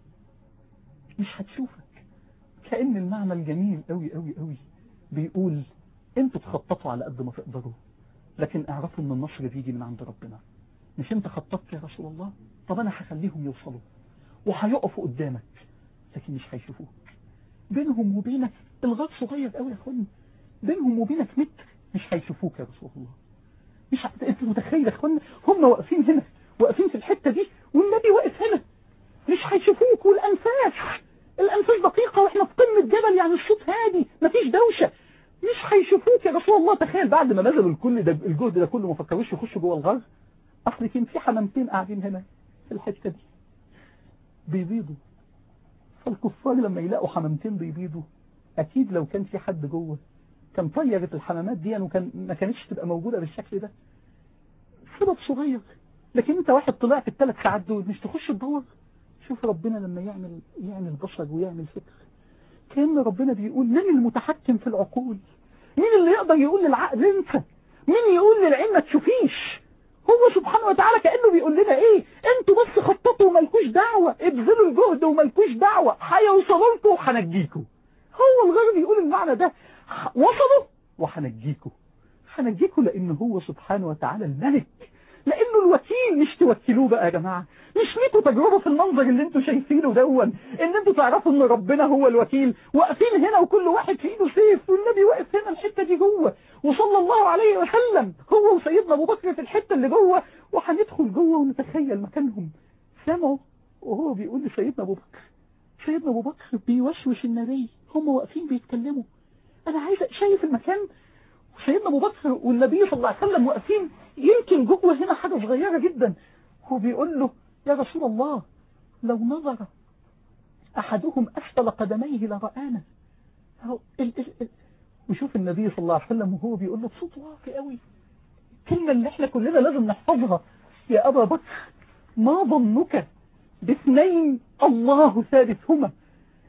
مش هتشوفك. كأن المعنى الجميل قوي قوي قوي بيقول انتوا تخططوا على قد ما تقدروا، لكن اعرفوا ان النصر بيجي من عند ربنا. مش انت خططت يا رسول الله؟ طب انا هخليهم يوصلوا وهيقفوا قدامك، لكن مش هيشوفوك. بينهم وبينك الغار صغير قوي يا اخواني، بينهم وبينك متر، مش هيشوفوك يا رسول الله. مش ه... انت متخيل يا اخواني؟ هم واقفين هنا، واقفين في الحتة دي، والنبي واقف هنا، مش هيشوفوك. والانفاس الانفاس دقيقة واحنا في قمة جبل، يعني الصوت هادي مفيش دوشة، مش هيشوفوك يا رسول الله. تخيل بعد ما بذلوا الكل ده الجهد ده كله ما فكروش يخشوا جوه الغار. اصل كان في حمامتين قاعدين هنا في الحتة دي بيبيضوا، فالكفار لما يلاقوا حمامتين بيبيضوا اكيد لو كان في حد جوه كان طيرت الحمامات دي وكان ما كانتش تبقى موجودة بالشكل ده. سبب صغير، لكن انت واحد طلع في الثلاث ساعات دول مش تخش تدور. شوف ربنا لما يعمل يعمل بشر ويعمل فكر، كأن ربنا بيقول مين المتحكم في العقول؟ مين اللي يقدر يقول للعقل انسى؟ مين يقول للعين ما تشوفيش؟ هو سبحانه وتعالى كأنه بيقول لنا ايه؟ انتوا بس خططوا ومالكوش دعوة، ابذلوا الجهد ومالكوش دعوة، هيوصلوا لكم وهنجيكم. هو الغرب يقول المعنى ده، وصلوا وهنجيكم، هنجيكم لان هو سبحانه وتعالى الملك، لانه الوكيل. مش توكلوه بقى يا جماعة، مش ليكوا تجربة في المنظر اللي انتوا شايفينه دون، ان انتوا تعرفوا ان ربنا هو الوكيل. واقفين هنا وكل واحد في ايده سيف، والنبي واقف هنا الحتة دي جوه وصلى الله عليه وسلم، هو وسيدنا ابو بكر في الحتة اللي جوه. وهندخل جوه ونتخيل مكانهم. سمعوا وهو بيقول لسيدنا ابو بكر، سيدنا ابو بكر بيوشوش النبي، هم واقفين بيتكلموا، انا عايز شايف المكان. وسيدنا ابو بكر والنبي صلى الله عليه وسلم واقفين، يمكن جوه هنا حاجة صغيرة جدا. هو بيقول له يا رسول الله لو نظر احدهم اسفل قدميه لرآنا. وشوف النبي صلى الله عليه وسلم وهو بيقول له بصوت واطي قوي الكلمة اللي احنا كلنا لازم نحفظها، يا ابا بكر ما ظنك باثنين الله ثالثهما.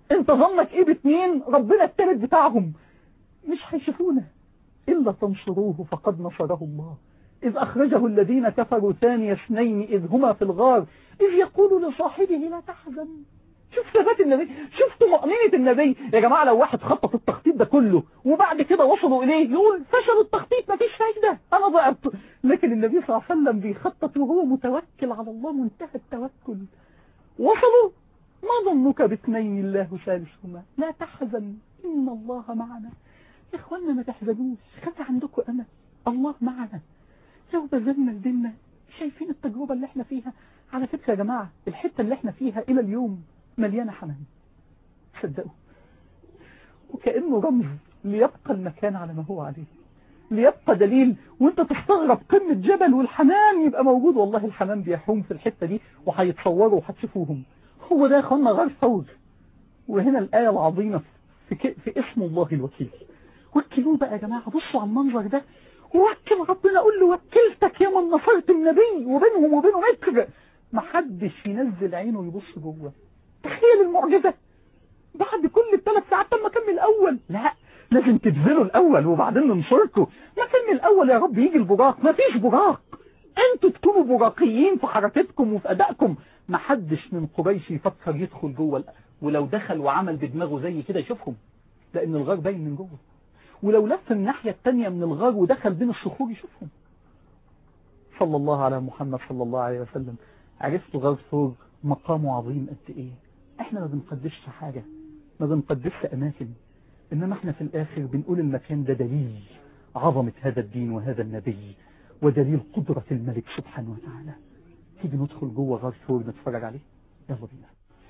انت ظنك ايه باتنين ربنا التالت بتاعهم؟ مش هيشوفونا إلا تنصروه فقد نصره الله إذ أخرجه الذين كفروا ثاني اثنين إذ هما في الغار إذ يقول لصاحبه لا تحزن. شوف ثبات النبي، شوف طمأنينة النبي. يا جماعة لو واحد خطط التخطيط ده كله وبعد كده وصلوا إليه يقول فشل التخطيط مفيش فايدة أنا ضعت، لكن النبي صلى الله عليه وسلم بيخطط وهو متوكل على الله منتهى التوكل. وصلوا ما ظنك باثنين الله ثالثهما لا تحزن إن الله معنا. يا إخوانا ما تحزنوش، خلي عندكم أمل، الله معنا لو بذلنا لدينا. شايفين التجربة اللي احنا فيها؟ على فكرة يا جماعة الحتة اللي احنا فيها إلى اليوم مليانة حنان، صدقوا، وكأنه رمز ليبقى المكان على ما هو عليه، ليبقى دليل. وانت تستغرب قمة جبل والحنان يبقى موجود، والله الحنان بيحوم في الحتة دي وهيتصوروا وهتشوفوهم. هو ده يا اخوانا غار ثور. وهنا الآية العظيمة في, في اسم الله الوكيل. وكلوه بقى يا جماعة، بصوا على المنظر ده، ووكل ربنا، قول له وكلتك يا من نصرت النبي وبينهم وبينه متر محدش ينزل عينه يبص جوه. تخيل المعجزة بعد كل الثلاث ساعات. طب ما كمل الأول، لا لازم تبذلوا الأول وبعدين ننصركم. ما كمل الأول يا رب يجي البراق. ما فيش براق، انتوا تكونوا براقيين في حركتكم وفي أدائكم. ما حدش من قريش يفكر يدخل جوه، ولو دخل وعمل بدماغه زي كده يشوفهم، لأن الغار باين من جوه. ولو لف الناحية التانية من الغار ودخل بين الصخور يشوفهم. صلى الله على محمد صلى الله عليه وسلم. عرفتوا غار ثور مقامه عظيم قد ايه؟ احنا ما بنقدسش حاجة، ما بنقدسش اماكن، انما احنا في الاخر بنقول المكان ده دليل عظمة هذا الدين وهذا النبي ودليل قدرة الملك سبحانه وتعالى. تيجي ندخل جوه غار ثور نتفرج عليه، يلا بينا.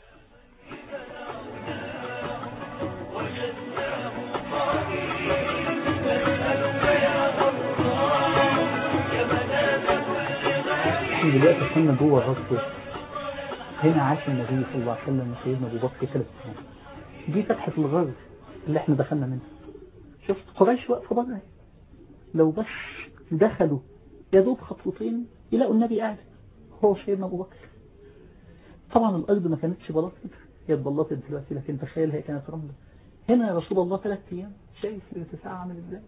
دلوقتي دخلنا جوه غار ثور. هنا عاش النبي صلى الله عليه وسلم وسيدنا ابو بكر ثلاث سنين. دي فتحة الغار اللي احنا دخلنا منها. شفت قريش واقفه بره، لو بس دخلوا يا دوب خطوتين يلاقوا النبي قاعد هو سيدنا ابو بكر. طبعا الارض ما كانتش بلاط كده، هي اتبلطت دلوقتي، لكن تخيل هي كانت رمله. هنا يا رسول الله ثلاث ايام، شايف الارتفاع عامل ازاي؟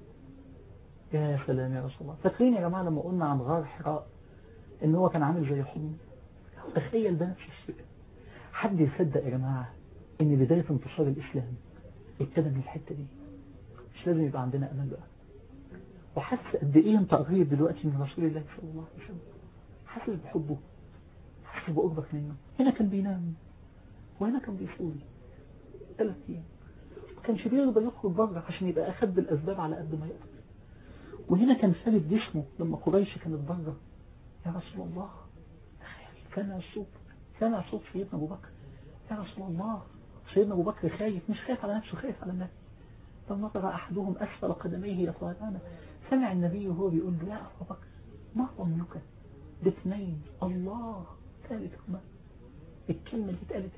يا سلام يا رسول الله. فاكرين يا جماعه لما قلنا عن غار حراء ان هو كان عامل زي حضن؟ تخيل ده نفس الشيء. حد يصدق يا جماعه ان بدايه انتشار الاسلام ابتدى من الحته دي؟ مش لازم يبقى عندنا امل بقى؟ وحاسس قد ايه انت قريب دلوقتي من رسول الله صلى الله عليه وسلم، حاسس بحبه، حاسس بقربك منه. هنا كان بينام وهنا كان بيصلي ثلاث ايام، ما كانش بيقدر يخرج بره عشان يبقى اخد بالاسباب على قد ما يقدر. وهنا كان فارد جسمه لما قريش كانت بره. يا رسول الله، تخيل سامع الصوت، سامع صوت سيدنا ابو بكر، يا رسول الله. سيدنا ابو بكر خايف، مش خايف على نفسه، خايف على النبي. فنظر احدهم اسفل قدميه يطالعنا، سمع النبي وهو بيقول له يا ابو بكر ما ظنك باثنين الله ثالثهما. الكلمه اللي اتقالت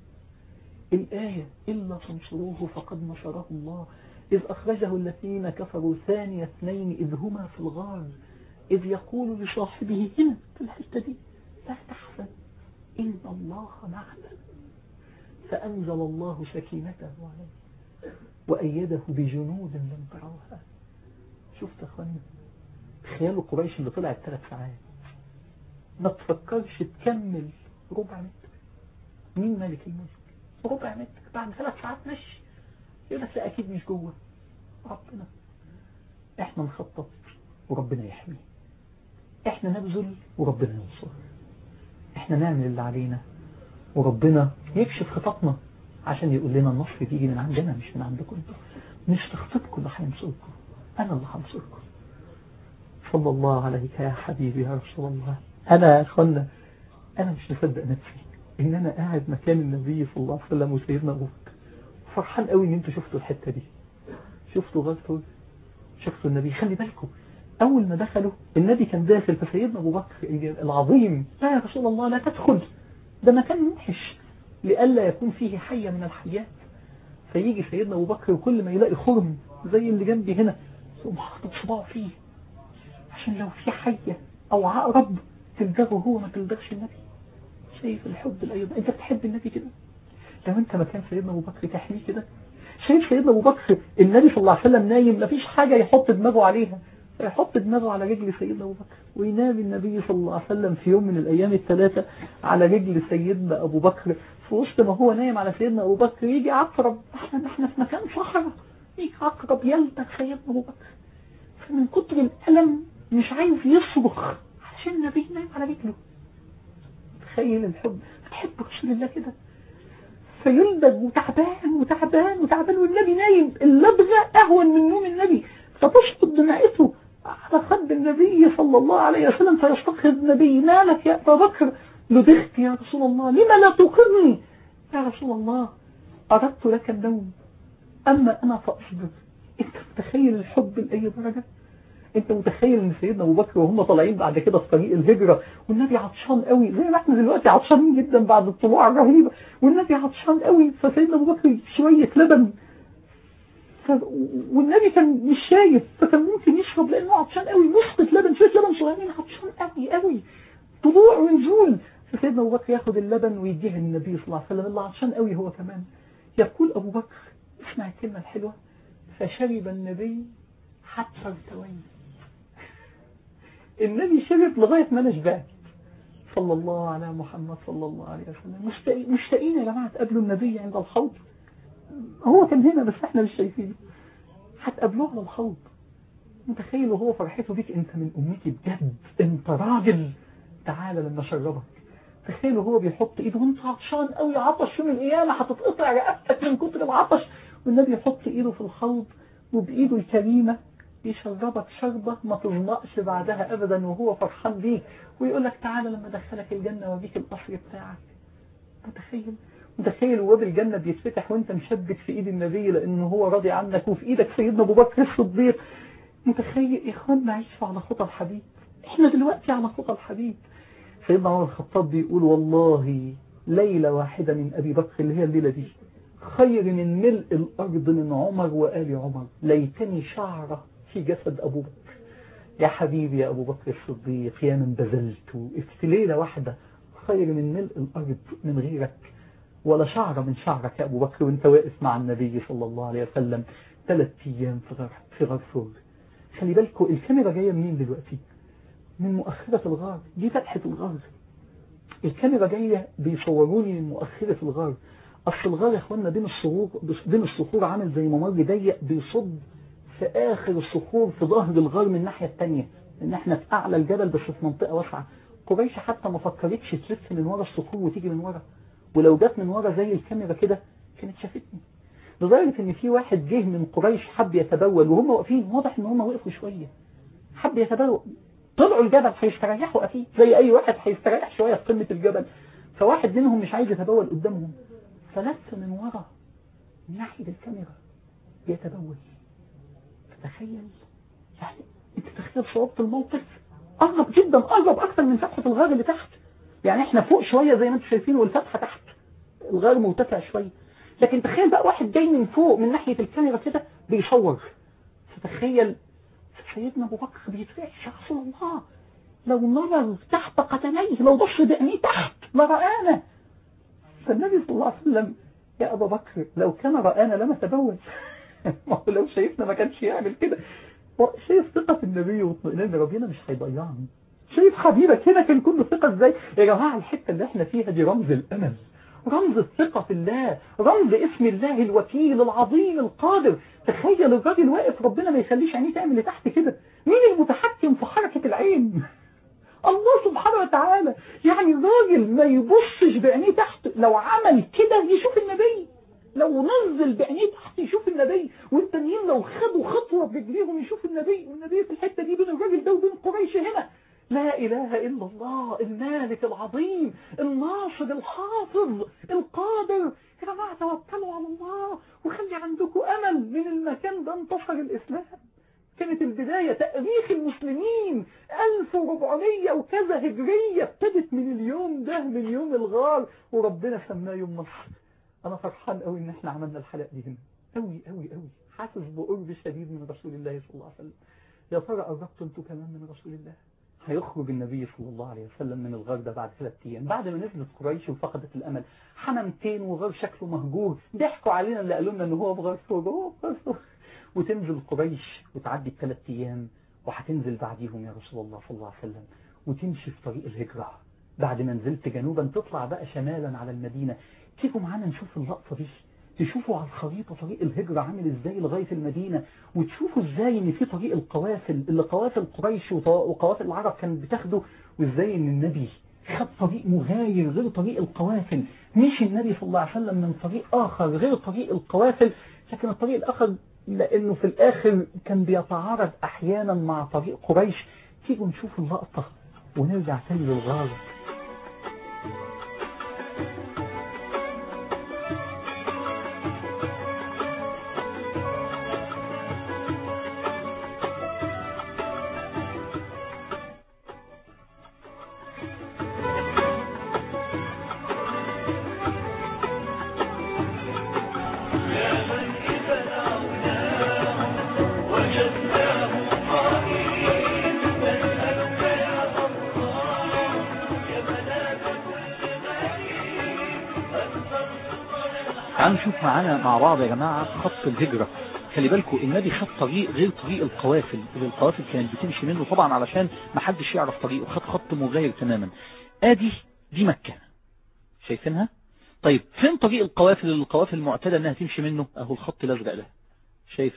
الآية إلا تنصروه فقد نصره الله إذ أخرجه الذين كفروا ثاني اثنين إذ هما في الغار إذ يقول لصاحبه هنا في الحتة دي لا تحزن إن الله معنا فأنزل الله سكينته عليه وأيده بجنود لم تروها. شفت يا أخواني، تخيلوا قريش اللي طلعت ثلاث ساعات ما تفكرش تكمل ربع متر. مين ملك الملك؟ ربع متر بعد ثلاث ساعات مشي. يقول لك لا أكيد مش جوه. ربنا، احنا نخطط وربنا يحمي، احنا نبذل وربنا ينصر، احنا نعمل اللي علينا وربنا يكشف خططنا عشان يقول لنا النصر بيجي من عندنا مش من عندكم انتوا. مش تخطيطكم اللي هينصركم، انا اللي هنصركم. صلى الله عليك يا حبيبي يا رسول الله. انا يا اخوانا انا مش مصدق نفسي ان انا قاعد مكان النبي صلى الله عليه وسلم وسيدنا ابو بكر. فرحان قوي ان انتوا شفتوا الحته دي، شفتوا غزوه، شفتوا النبي. خلي بالكم اول ما دخلوا النبي كان داخل، فسيدنا ابو بكر العظيم لا يا رسول الله لا تدخل، ده مكان وحش لئلا يكون فيه حيه من الحيات. فيجي سيدنا ابو بكر وكل ما يلاقي خرم زي اللي جنبي هنا يقوم حاطط صباعه فيه عشان لو في حيه او عقرب تلدغه هو ما تلدغش النبي. شايف الحب الايضا؟ انت بتحب النبي كده؟ لو انت مكان سيدنا ابو بكر تحميه كده؟ شايف سيدنا ابو بكر النبي صلى الله عليه وسلم نايم مفيش حاجة يحط دماغه عليها، يحط دماغه على رجل سيدنا ابو بكر، وينام النبي صلى الله عليه وسلم في يوم من الايام الثلاثة على رجل سيدنا ابو بكر. في وسط ما هو نايم على سيدنا ابو بكر يجي عقرب، احنا احنا في مكان صحراء، يجي عقرب يلدغ سيدنا ابو بكر، فمن كتر الالم مش عايز يصرخ عشان النبي نايم على رجله. تخيل الحب، تحب رسول الله كده، فيلدغ وتعبان وتعبان وتعبان والنبي نايم، اللدغة اهون من نوم النبي، فتسقط دمعته على خد النبي صلى الله عليه وسلم، فيستيقظ النبي: مالك يا ابا بكر؟ لدغت يا رسول الله، لما لا توقظني؟ يا رسول الله اردت لك النوم اما انا فاصبر. انت متخيل الحب لاي درجة؟ انت متخيل ان سيدنا ابو بكر وهم طالعين بعد كده في طريق الهجرة والنبي عطشان قوي زي ما احنا دلوقتي عطشانين جدا بعد الطلوع الرهيبة، والنبي عطشان قوي، فسيدنا ابو بكر شوية لبن، ف... والنبي كان مش شايف فكان ممكن يشرب لانه عطشان قوي، مسقط لبن، شوية لبن صغيرين، عطشان قوي قوي، طلوع ونزول، فسيدنا ابو بكر ياخد اللبن ويديها للنبي صلى الله عليه وسلم اللي عطشان قوي هو كمان. يقول ابو بكر، اسمع الكلمة الحلوة: فشرب النبي حتى ارتوي. النبي شرب لغاية ما انا شبعت. صلى الله على محمد صلى الله عليه وسلم. مشتاقين مشتاقين يا جماعة تقابلوا النبي عند الحوض، هو كان هنا بس احنا مش شايفينه، هتقابلوه على الحوض. متخيل وهو فرحته بيك: انت من امتي بجد، انت راجل، تعالى لما شربك. تخيل وهو بيحط ايده وانت عطشان قوي، عطش يوم القيامة هتتقطع رقبتك من كتر العطش، والنبي يحط ايده في الحوض وبايده الكريمة يشربك شربة ما تظمأش بعدها ابدا، وهو فرحان بيك ويقول لك: تعالى لما ادخلك الجنة وابيك القصر بتاعك. متخيل متخيل وباب الجنة بيتفتح وانت مشبك في ايد النبي لانه هو راضي عنك، وفي ايدك سيدنا ابو بكر الصديق. متخيل يا اخوان نعيش على خطى الحبيب، احنا دلوقتي على خطى الحبيب. سيدنا عمر الخطاب بيقول: والله ليلة واحدة من ابي بكر اللي هي الليلة دي خير من ملء الارض من عمر وآل عمر، ليتني شعرة في جسد ابو بكر. يا حبيبي يا ابو بكر الصديق، يا من بذلت في ليلة واحدة خير من ملء الارض من غيرك، ولا شعرة من شعرك يا ابو بكر وانت واقف مع النبي صلى الله عليه وسلم ثلاث ايام في غار في غار ثور. خلي بالكم الكاميرا جاية منين دلوقتي؟ من مؤخرة الغار، دي فتحة الغار، الكاميرا جاية بيصوروني من مؤخرة الغار. اصل الغار يا اخوانا بين الصخور، بين الصخور عامل زي ممر ضيق بيصب في اخر الصخور في ظهر الغار من الناحية التانية، ان احنا في اعلى الجبل بس في منطقة واسعة. قريش حتى ما فكرتش تلف من ورا الصخور وتيجي من ورا، ولو جت من ورا زي الكاميرا كده كانت شافتني. لدرجة ان في واحد جه من قريش حب يتبول وهم واقفين، واضح ان هم وقفوا شوية، حب يتبول، طلعوا الجبل هيستريحوا اكيد زي اي واحد هيستريح شوية في قمة الجبل، فواحد منهم مش عايز يتبول قدامهم فلف من ورا من ناحية الكاميرا يتبول. تخيل يعني، انت تخيل صعوبة الموقف، قرب جدا، قرب اكتر من فتحة الغار اللي تحت، يعني احنا فوق شوية زي ما انتم شايفين والفتحة تحت، الغار مرتفع شوية، لكن تخيل بقى واحد جاي من فوق من ناحية الكاميرا كده بيصور. فتخيل سيدنا ابو بكر بيترعش: يا رسول الله لو نظر تحت قدميه، لو بص بعينيه تحت لرآنا. فالنبي صلى الله عليه وسلم: يا ابا بكر لو كان رآنا لما تبول. ما هو لو شايفنا ما كانش يعمل كده. شايف ثقة في النبي واطمئنان ربنا مش هيضيعني، شايف حبيبك هنا كان كله ثقة ازاي يا جماعة. الحتة اللي احنا فيها دي رمز الامل، رمز الثقة في الله، رمز اسم الله الوكيل العظيم القادر. تخيل الراجل واقف ربنا ما يخليش عينيه تعمل لتحت كده، مين المتحكم في حركة العين؟ الله سبحانه وتعالى. يعني الراجل ما يبصش بعينيه تحت، لو عمل كده يشوف النبي، لو نزل بعينيه تحت يشوف النبي، والتانيين لو خدوا خطوة برجليهم يشوف النبي، والنبي في الحتة دي بين الراجل ده وبين قريش هنا. لا إله إلا الله المالك العظيم الناصر الحافظ القادر. يا جماعة توكلوا على الله وخلي عندكم أمل، من المكان ده انتصر الإسلام. كانت البداية تأريخ المسلمين ألف وأربعمية وكذا هجرية، ابتدت من اليوم ده، من يوم الغار، وربنا سماه يوم نصر. أنا فرحان قوي إن احنا عملنا الحلقة دي هنا، قوي قوي قوي، حاسس بقرب شديد من رسول الله صلى الله عليه وسلم. يا ترى قربتوا انتوا كمان من رسول الله؟ هيخرج النبي صلى الله عليه وسلم من الغار ده بعد ثلاث ايام، بعد ما نزلت قريش وفقدت الامل، حمامتين وغار شكله مهجور، ضحكوا علينا اللي قالوا لنا ان هو في غار ثور، هو في غار ثور. وتنزل قريش وتعدي الثلاث ايام، وهتنزل بعديهم يا رسول الله صلى الله عليه وسلم، وتمشي في طريق الهجرة. بعد ما نزلت جنوبا تطلع بقى شمالا على المدينة. تيجوا معانا نشوف اللقطة دي، تشوفوا على الخريطة طريق الهجرة عامل ازاي لغاية المدينة، وتشوفوا ازاي ان في طريق القوافل اللي قوافل قريش وقوافل العرب كانت بتاخده، وازاي ان النبي خد طريق مغاير غير طريق القوافل. مشي النبي صلى الله عليه وسلم من طريق اخر غير طريق القوافل، لكن الطريق الاخر لانه في الاخر كان بيتعارض احيانا مع طريق قريش. تيجوا نشوف اللقطة ونرجع تاني للغار. تعالوا نشوف معانا مع بعض يا جماعة خط الهجرة. خلي بالكم النبي خد طريق غير طريق القوافل اللي القوافل كانت بتمشي منه طبعا علشان ما حدش يعرف طريقه، خد خط مغاير تماما. ادي دي مكة شايفينها؟ طيب فين طريق القوافل اللي القوافل معتادة انها تمشي منه؟ اهو الخط الازرق ده، شايف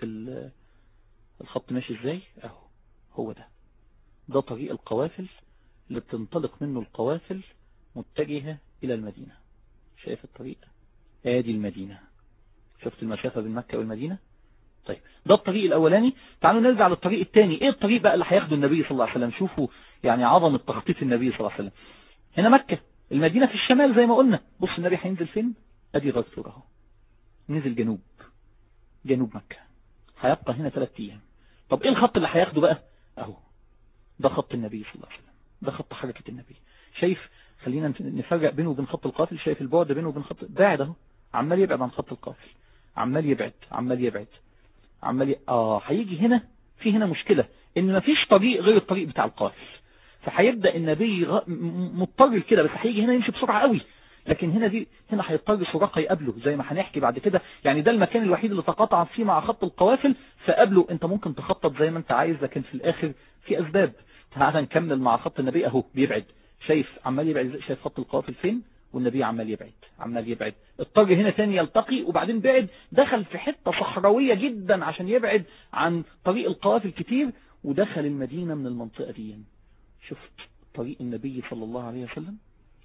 الخط ماشي ازاي؟ اهو هو ده ده طريق القوافل اللي بتنطلق منه القوافل متجهة الى المدينة. شايف الطريق؟ ادي المدينة، شفت المسافة بين مكة والمدينة؟ طيب ده الطريق الاولاني. تعالوا نرجع للطريق الثاني. ايه الطريق بقى اللي هياخده النبي صلى الله عليه وسلم؟ شوفوا يعني عظمة تخطيط النبي صلى الله عليه وسلم. هنا مكة، المدينة في الشمال زي ما قلنا. بص النبي هينزل فين؟ ادي غار ثور اهو، نزل جنوب جنوب مكة، هيبقى هنا ثلاث ايام. طب ايه الخط اللي هياخده بقى؟ اهو ده خط النبي صلى الله عليه وسلم، ده خط حركة النبي. شايف؟ خلينا نفرق بينه وبين خط القافل. شايف البعد بينه وبين خط باعد اهو، عمال يبعد عن خط القافل، عمال يبعد عمال يبعد عمال ي... اه هيجي هنا في هنا مشكلة ان مفيش طريق غير الطريق بتاع القافل، فهيبدأ النبي غ... مضطر كده، بس هيجي هنا يمشي بسرعة قوي. لكن هنا دي هنا هيضطر سراقة يقابله زي ما هنحكي بعد كده. يعني ده المكان الوحيد اللي تقاطع فيه مع خط القوافل، فقابله انت ممكن تخطط زي ما انت عايز، لكن في الاخر في اسباب. تعال نكمل مع خط النبي اهو بيبعد. شايف عمال يبعد؟ شايف خط القوافل فين؟ والنبي عمال يبعد عمال يبعد. اضطر هنا تاني يلتقي، وبعدين بعد دخل في حتة صحراوية جدا عشان يبعد عن طريق القوافل كتير، ودخل المدينة من المنطقة دي. شفت طريق النبي صلى الله عليه وسلم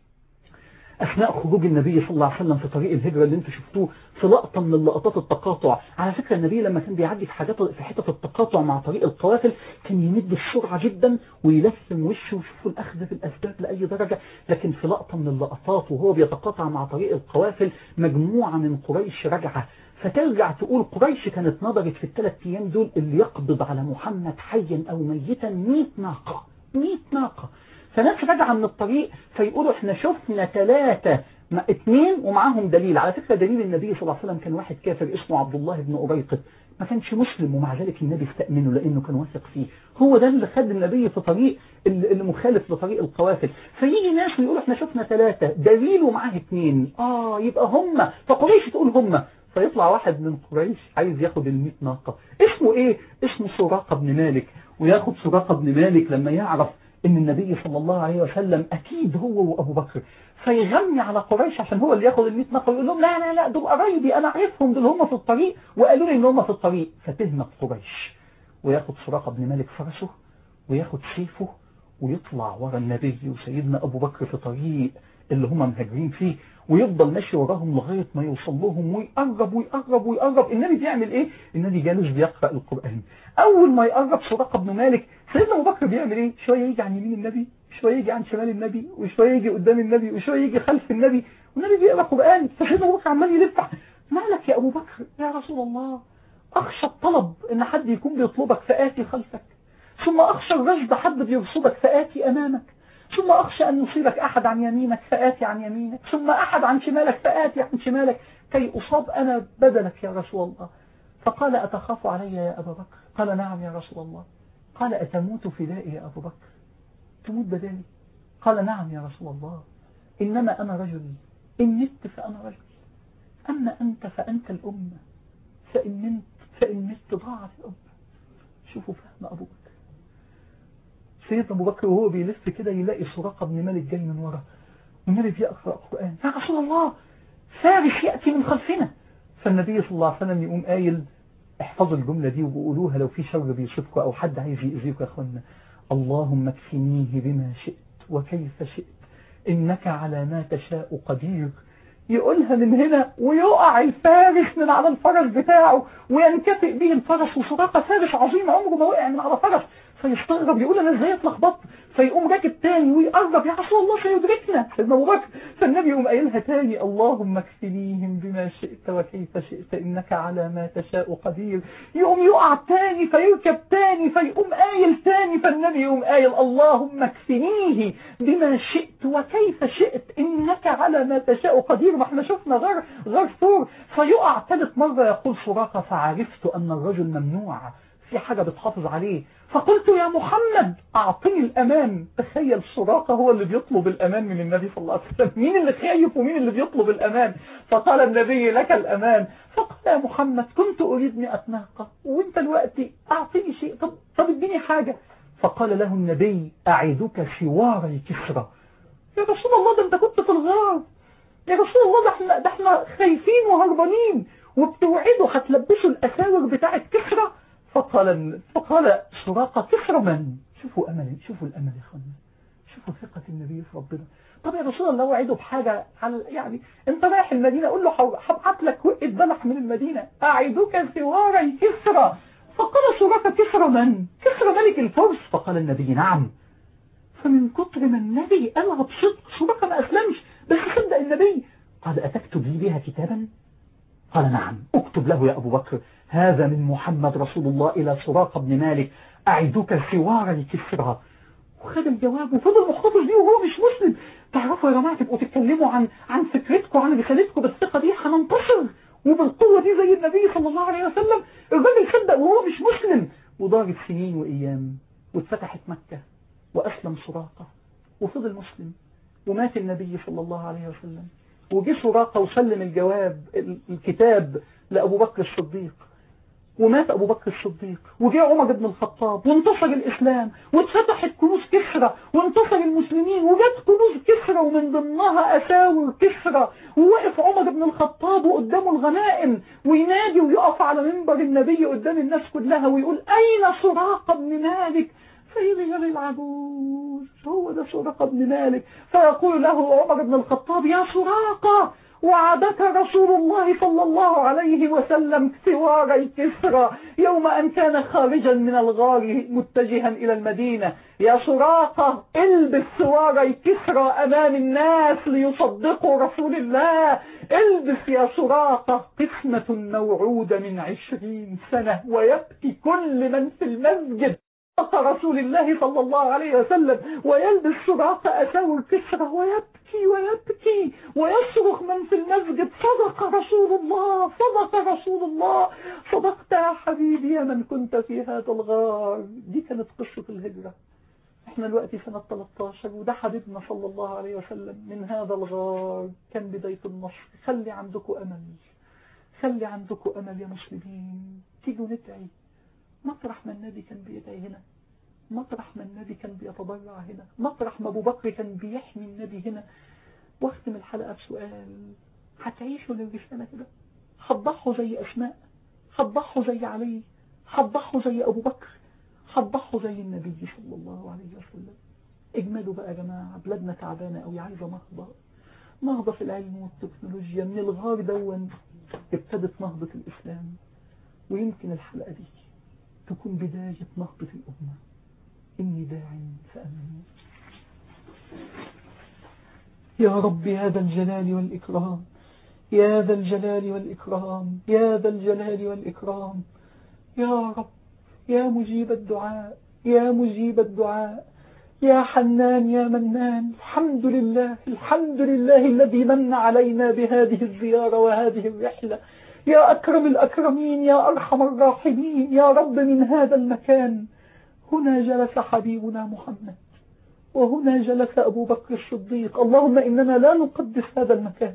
أثناء خروج النبي صلى الله عليه وسلم في طريق الهجرة اللي انتوا شفتوه في لقطة من لقطات التقاطع. على فكرة النبي لما كان بيعدي في حاجات في حتة التقاطع مع طريق القوافل كان يمد السرعة جدا ويلثم وشه ويشوفوا الأخذ في الأسباب لأي درجة. لكن في لقطة من اللقطات وهو بيتقاطع مع طريق القوافل مجموعة من قريش رجعة، فترجع تقول قريش كانت نظرت في الثلاث أيام دول اللي يقبض على محمد حيا أو ميتا مئة ناقة مئة ناقة. فناس راجعه من الطريق فيقولوا احنا شفنا ثلاثة اثنين ومعاهم دليل. على فكرة دليل النبي صلى الله عليه وسلم كان واحد كافر اسمه عبد الله بن أريقط، ما كانش مسلم ومع ذلك النبي استأمنه لأنه كان واثق فيه. هو ده اللي خد النبي في طريق اللي مخالف لطريق القوافل. فيجي ناس ويقولوا احنا شفنا ثلاثة دليل ومعاه اثنين، اه يبقى هم، فقريش تقول هم. فيطلع واحد من قريش عايز ياخد المئة ناقة. اسمه ايه؟ اسمه سراقة بن مالك. وياخد سراقة بن مالك لما يعرف ان النبي صلى الله عليه وسلم اكيد هو وابو بكر، فيغني على قريش عشان هو اللي ياخد المئة ناقة، ويقول لهم لا لا لا دول قرايبي انا عارفهم، دول هم في الطريق وقالوا لي ان هم في الطريق. فتهمت قريش، وياخد سراقة بن مالك فرسه وياخد سيفه ويطلع ورا النبي وسيدنا ابو بكر في طريق اللي هم مهاجرين فيه، ويفضل ماشي وراهم لغاية ما يوصل لهم ويقرب ويقرب ويقرب. النبي بيعمل ايه؟ النبي جالس بيقرأ القرآن. اول ما يقرب سراقة بن مالك سيدنا ابو بكر بيعمل ايه؟ شوية يجي عن يمين النبي، شوية يجي عن شمال النبي، وشوية يجي قدام النبي، وشوية يجي خلف النبي، والنبي بيقرأ قرآن. فسيدنا ابو بكر عمال يلف، مالك يا ابو بكر؟ يا رسول الله اخشى الطلب ان حد يكون بيطلبك فآتي خلفك، ثم اخشى الرشد حد بيرصدك فآتي امامك، ثم أخشى أن يصيبك أحد عن يمينك فآتي عن يمينك، ثم أحد عن شمالك فآتي عن شمالك كي أصاب أنا بدلك يا رسول الله. فقال أتخاف علي يا أبا بكر؟ قال نعم يا رسول الله. قال أتموت فدائي يا أبو بكر؟ تموت بدالي؟ قال نعم يا رسول الله، إنما أنا رجل، إن مت فأنا رجل، أما أنت فأنت الأمة، فإن مت فإن مت ضاعت الأمة. شوفوا فهم أبو بكر. سيدنا أبو بكر وهو بيلف كده يلاقي سراقة بن مالك جاي من ورا، والنبي بيقرأ القرآن، يا رسول الله فارس يأتي من خلفنا. فالنبي صلى الله عليه وسلم يقوم قايل احفظوا الجملة دي وقولوها لو في شر بيصيبكم أو حد عايز يأذيكم يا أخوانا: اللهم اكفنيه بما شئت وكيف شئت إنك على ما تشاء قدير. يقولها من هنا ويقع الفارس من على الفرس بتاعه وينكفئ به الفرس، وسراقة فارس عظيم عمره ما وقع من على فرس، فيستغرب يقول أنا ازاي اتلخبطت، فيقوم راكب تاني ويقرب: يا رسول الله سيدركنا سيدنا أبو بكر. فالنبي يقوم قايلها تاني: اللهم اكفنيهم بما شئت وكيف شئت إنك على ما تشاء قدير. يقوم يقع تاني فيركب تاني فيقوم قايل تاني، فالنبي يقوم قايل: اللهم اكفنيه بما شئت وكيف شئت إنك على ما تشاء قدير. ما احنا شفنا غير غير ثور. فيقع ثالث مرة يقول سراقة: فعرفت أن الرجل ممنوع، في حاجة بتحافظ عليه، فقلت يا محمد أعطني الأمان. تخيل سراقة هو اللي بيطلب الأمان من النبي صلى الله عليه وسلم، مين اللي خايف ومين اللي بيطلب الأمان؟ فقال النبي: لك الأمان. فقال يا محمد كنت أريد مئة ناقة وانت دلوقتي أعطني شيء، طب, طب اديني حاجة. فقال له النبي: أعدك سواري كسرى. يا رسول الله ده انت كنت في الغار، يا رسول الله ده احنا, ده احنا خايفين وهربانين وبتوعدوا هتلبسوا الأساور بتاعت كسرى. فقال فقال سراقة: كسرى من؟ شوفوا أمل، شوفوا الأمل يا اخوانا، شوفوا ثقة النبي في ربنا. طب يا رسول الله وعده بحاجة، على يعني انت رايح المدينة، قول له هبعت لك وقت بلح من المدينة، أعدك سواري كسرى. فقال سراقة: كسرى من؟ كسرى ملك الفرس. فقال النبي: نعم. فمن كتر ما النبي قالها بصدق سراقة ما أسلمش، بس صدق النبي. قال: أتكتب لي بها كتابا؟ قال: نعم. اكتب له يا أبو بكر: هذا من محمد رسول الله إلى سراقة بن مالك، أعدك سواري كسرى. وخد الجواب وفضل محتفظ بيه وهو مش مسلم. تعرفوا يا جماعة تبقوا تتكلموا عن عن فكرتكم عن رسالتكم بالثقة دي، هننتصر وبالقوة دي زي النبي صلى الله عليه وسلم. الراجل صدق وهو مش مسلم، ودارت سنين وأيام واتفتحت مكة وأسلم سراقة وفضل مسلم، ومات النبي صلى الله عليه وسلم، وجي سراقة وسلم الجواب الكتاب لأبو بكر الصديق، ومات أبو بكر الصديق، وجاء عمر بن الخطاب وانتصر الإسلام واتفتحت كنوز كسرى وانتصر المسلمين وجت كنوز كسرى ومن ضمنها أساور كسرى. ووقف عمر بن الخطاب وقدامه الغنائم وينادي ويقف على منبر النبي قدام الناس كلها ويقول: أين سراقة بن مالك؟ فيرجع العجوز، هو ده سراقة بن مالك. فيقول له عمر بن الخطاب: يا سراقة، وعدك رسول الله صلى الله عليه وسلم سواري كسرى يوم أن كان خارجا من الغار متجها إلى المدينة. يا سراقة البس سواري كسرى أمام الناس ليصدقوا رسول الله، البس يا سراقة. قسمة موعودة من عشرين سنة ويبكي كل من في المسجد رسول الله صلى الله عليه وسلم، ويلبس سراقة أساور كسرى ويبكي ويبكي ويصرخ من في المسجد: صدق رسول الله، صدق رسول الله، صدقت يا حبيبي يا من كنت في هذا الغار. دي كانت قصة الهجرة. احنا دلوقتي سنة ثلاثة عشر وده حبيبنا صلى الله عليه وسلم من هذا الغار كان بداية النصر. خلي عندكم أمل، خلي عندكم أمل يا مسلمين. تيجوا ندعي مطرح ما النبي كان بيدعي هنا، مطرح ما النبي كان بيتضرع هنا، مطرح ما أبو بكر كان بيحمي النبي هنا. واختم الحلقة بسؤال: هتعيشوا للرسالة كده؟ هتضحوا زي أسماء؟ هتضحوا زي علي؟ هتضحوا زي أبو بكر؟ هتضحوا زي النبي صلى الله عليه وسلم؟ اجملوا بقى يا جماعة، بلادنا تعبانة قوي، عايزة نهضة، نهضة في العلم والتكنولوجيا. من الغار دون ابتدت نهضة الإسلام، ويمكن الحلقة دي تكون بداية نهضة الأمة. إني داع فأمنوا. يا رب يا ذا الجلال والإكرام، يا ذا الجلال والإكرام، يا ذا الجلال والإكرام، يا رب يا مجيب الدعاء، يا مجيب الدعاء، يا حنان يا منان. الحمد لله، الحمد لله الذي من علينا بهذه الزيارة وهذه الرحلة. يا أكرم الأكرمين، يا أرحم الراحمين، يا رب من هذا المكان هنا جلس حبيبنا محمد، وهنا جلس أبو بكر الصديق. اللهم إننا لا نقدس هذا المكان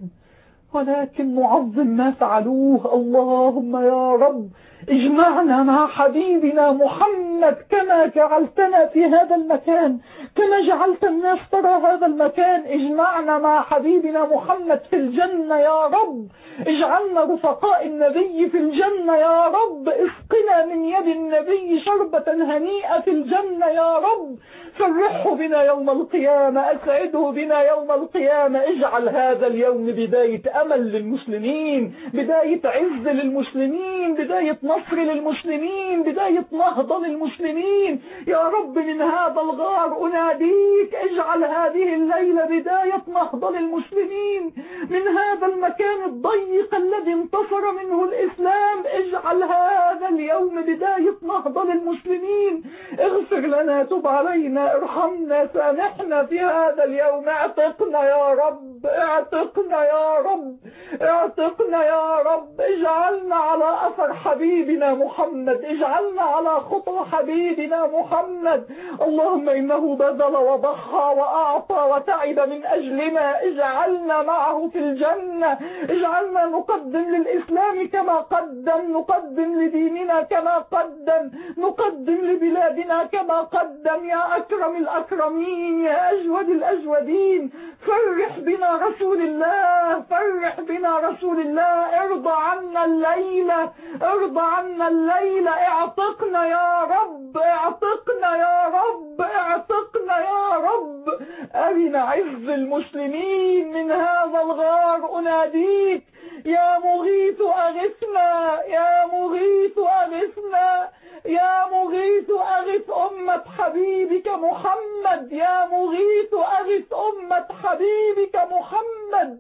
ولكن نعظم ما فعلوه. اللهم يا رب اجمعنا مع حبيبنا محمد كما جعلتنا في هذا المكان، كما جعلت الناس ترى هذا المكان. اجمعنا مع حبيبنا محمد في الجنة يا رب، اجعلنا رفقاء النبي في الجنة يا رب، اسقنا من يد النبي شربة هنيئة في الجنة يا رب، فرحه بنا يوم القيامة، اسعده بنا يوم القيامة. اجعل هذا اليوم بداية أمل للمسلمين، بداية عز للمسلمين، بداية نصر للمسلمين، بداية نهضة للمسلمين يا رب. من هذا الغار أناديك، اجعل هذه الليلة بداية نهضة للمسلمين. من هذا المكان الضيق الذي انتصر منه الإسلام، اجعل هذا اليوم بداية نهضة للمسلمين. اغفر لنا، تب علينا، ارحمنا، سامحنا في هذا اليوم. اعتقنا يا رب، اعتقنا يا رب، اعتقنا يا رب. اجعلنا على أثر حبيبنا محمد، اجعلنا على خطى حبيبنا محمد. اللهم إنه بذل وضحى وأعطى وتعب من أجلنا، اجعلنا معه في الجنة. اجعلنا نقدم للإسلام كما قدم، نقدم لديننا كما قدم، نقدم لبلادنا كما قدم. يا أكرم الأكرمين، يا أجود الأجودين، فرح بنا رسول الله، فرح بنا رسول الله. ارضى عنا الليلة، ارضى عنا الليلة. اعتقنا يا رب، اعتقنا يا رب، اعتقنا يا رب. أرنا عز المسلمين من هذا الغار. أناديك يا مغيث أغثنا، يا مغيث أغثنا، يا مغيث أغث أمة حبيبك محمد، يا مغيث أغث أمة حبيبك محمد.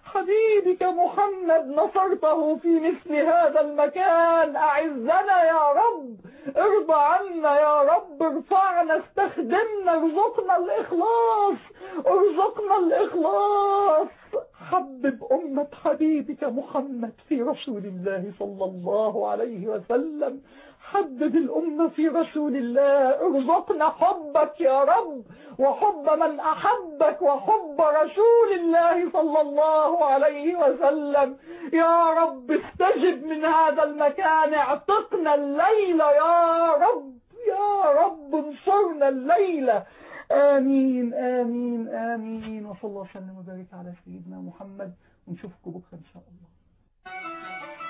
حبيبك محمد نصرته في مثل هذا المكان. أعزنا يا رب، ارضى عنا يا رب، ارفعنا، استخدمنا، ارزقنا الإخلاص، ارزقنا الإخلاص. حبب أمة حبيبك محمد في رسول الله صلى الله عليه وسلم، حبب الأمة في رسول الله. ارزقنا حبك يا رب، وحب من أحبك، وحب رسول الله صلى الله عليه وسلم. يا رب استجب من هذا المكان، اعتقنا الليلة يا رب، يا رب انصرنا الليلة. آمين آمين آمين. وصلى الله وسلم وبارك على سيدنا محمد، ونشوفكم بكرة إن شاء الله.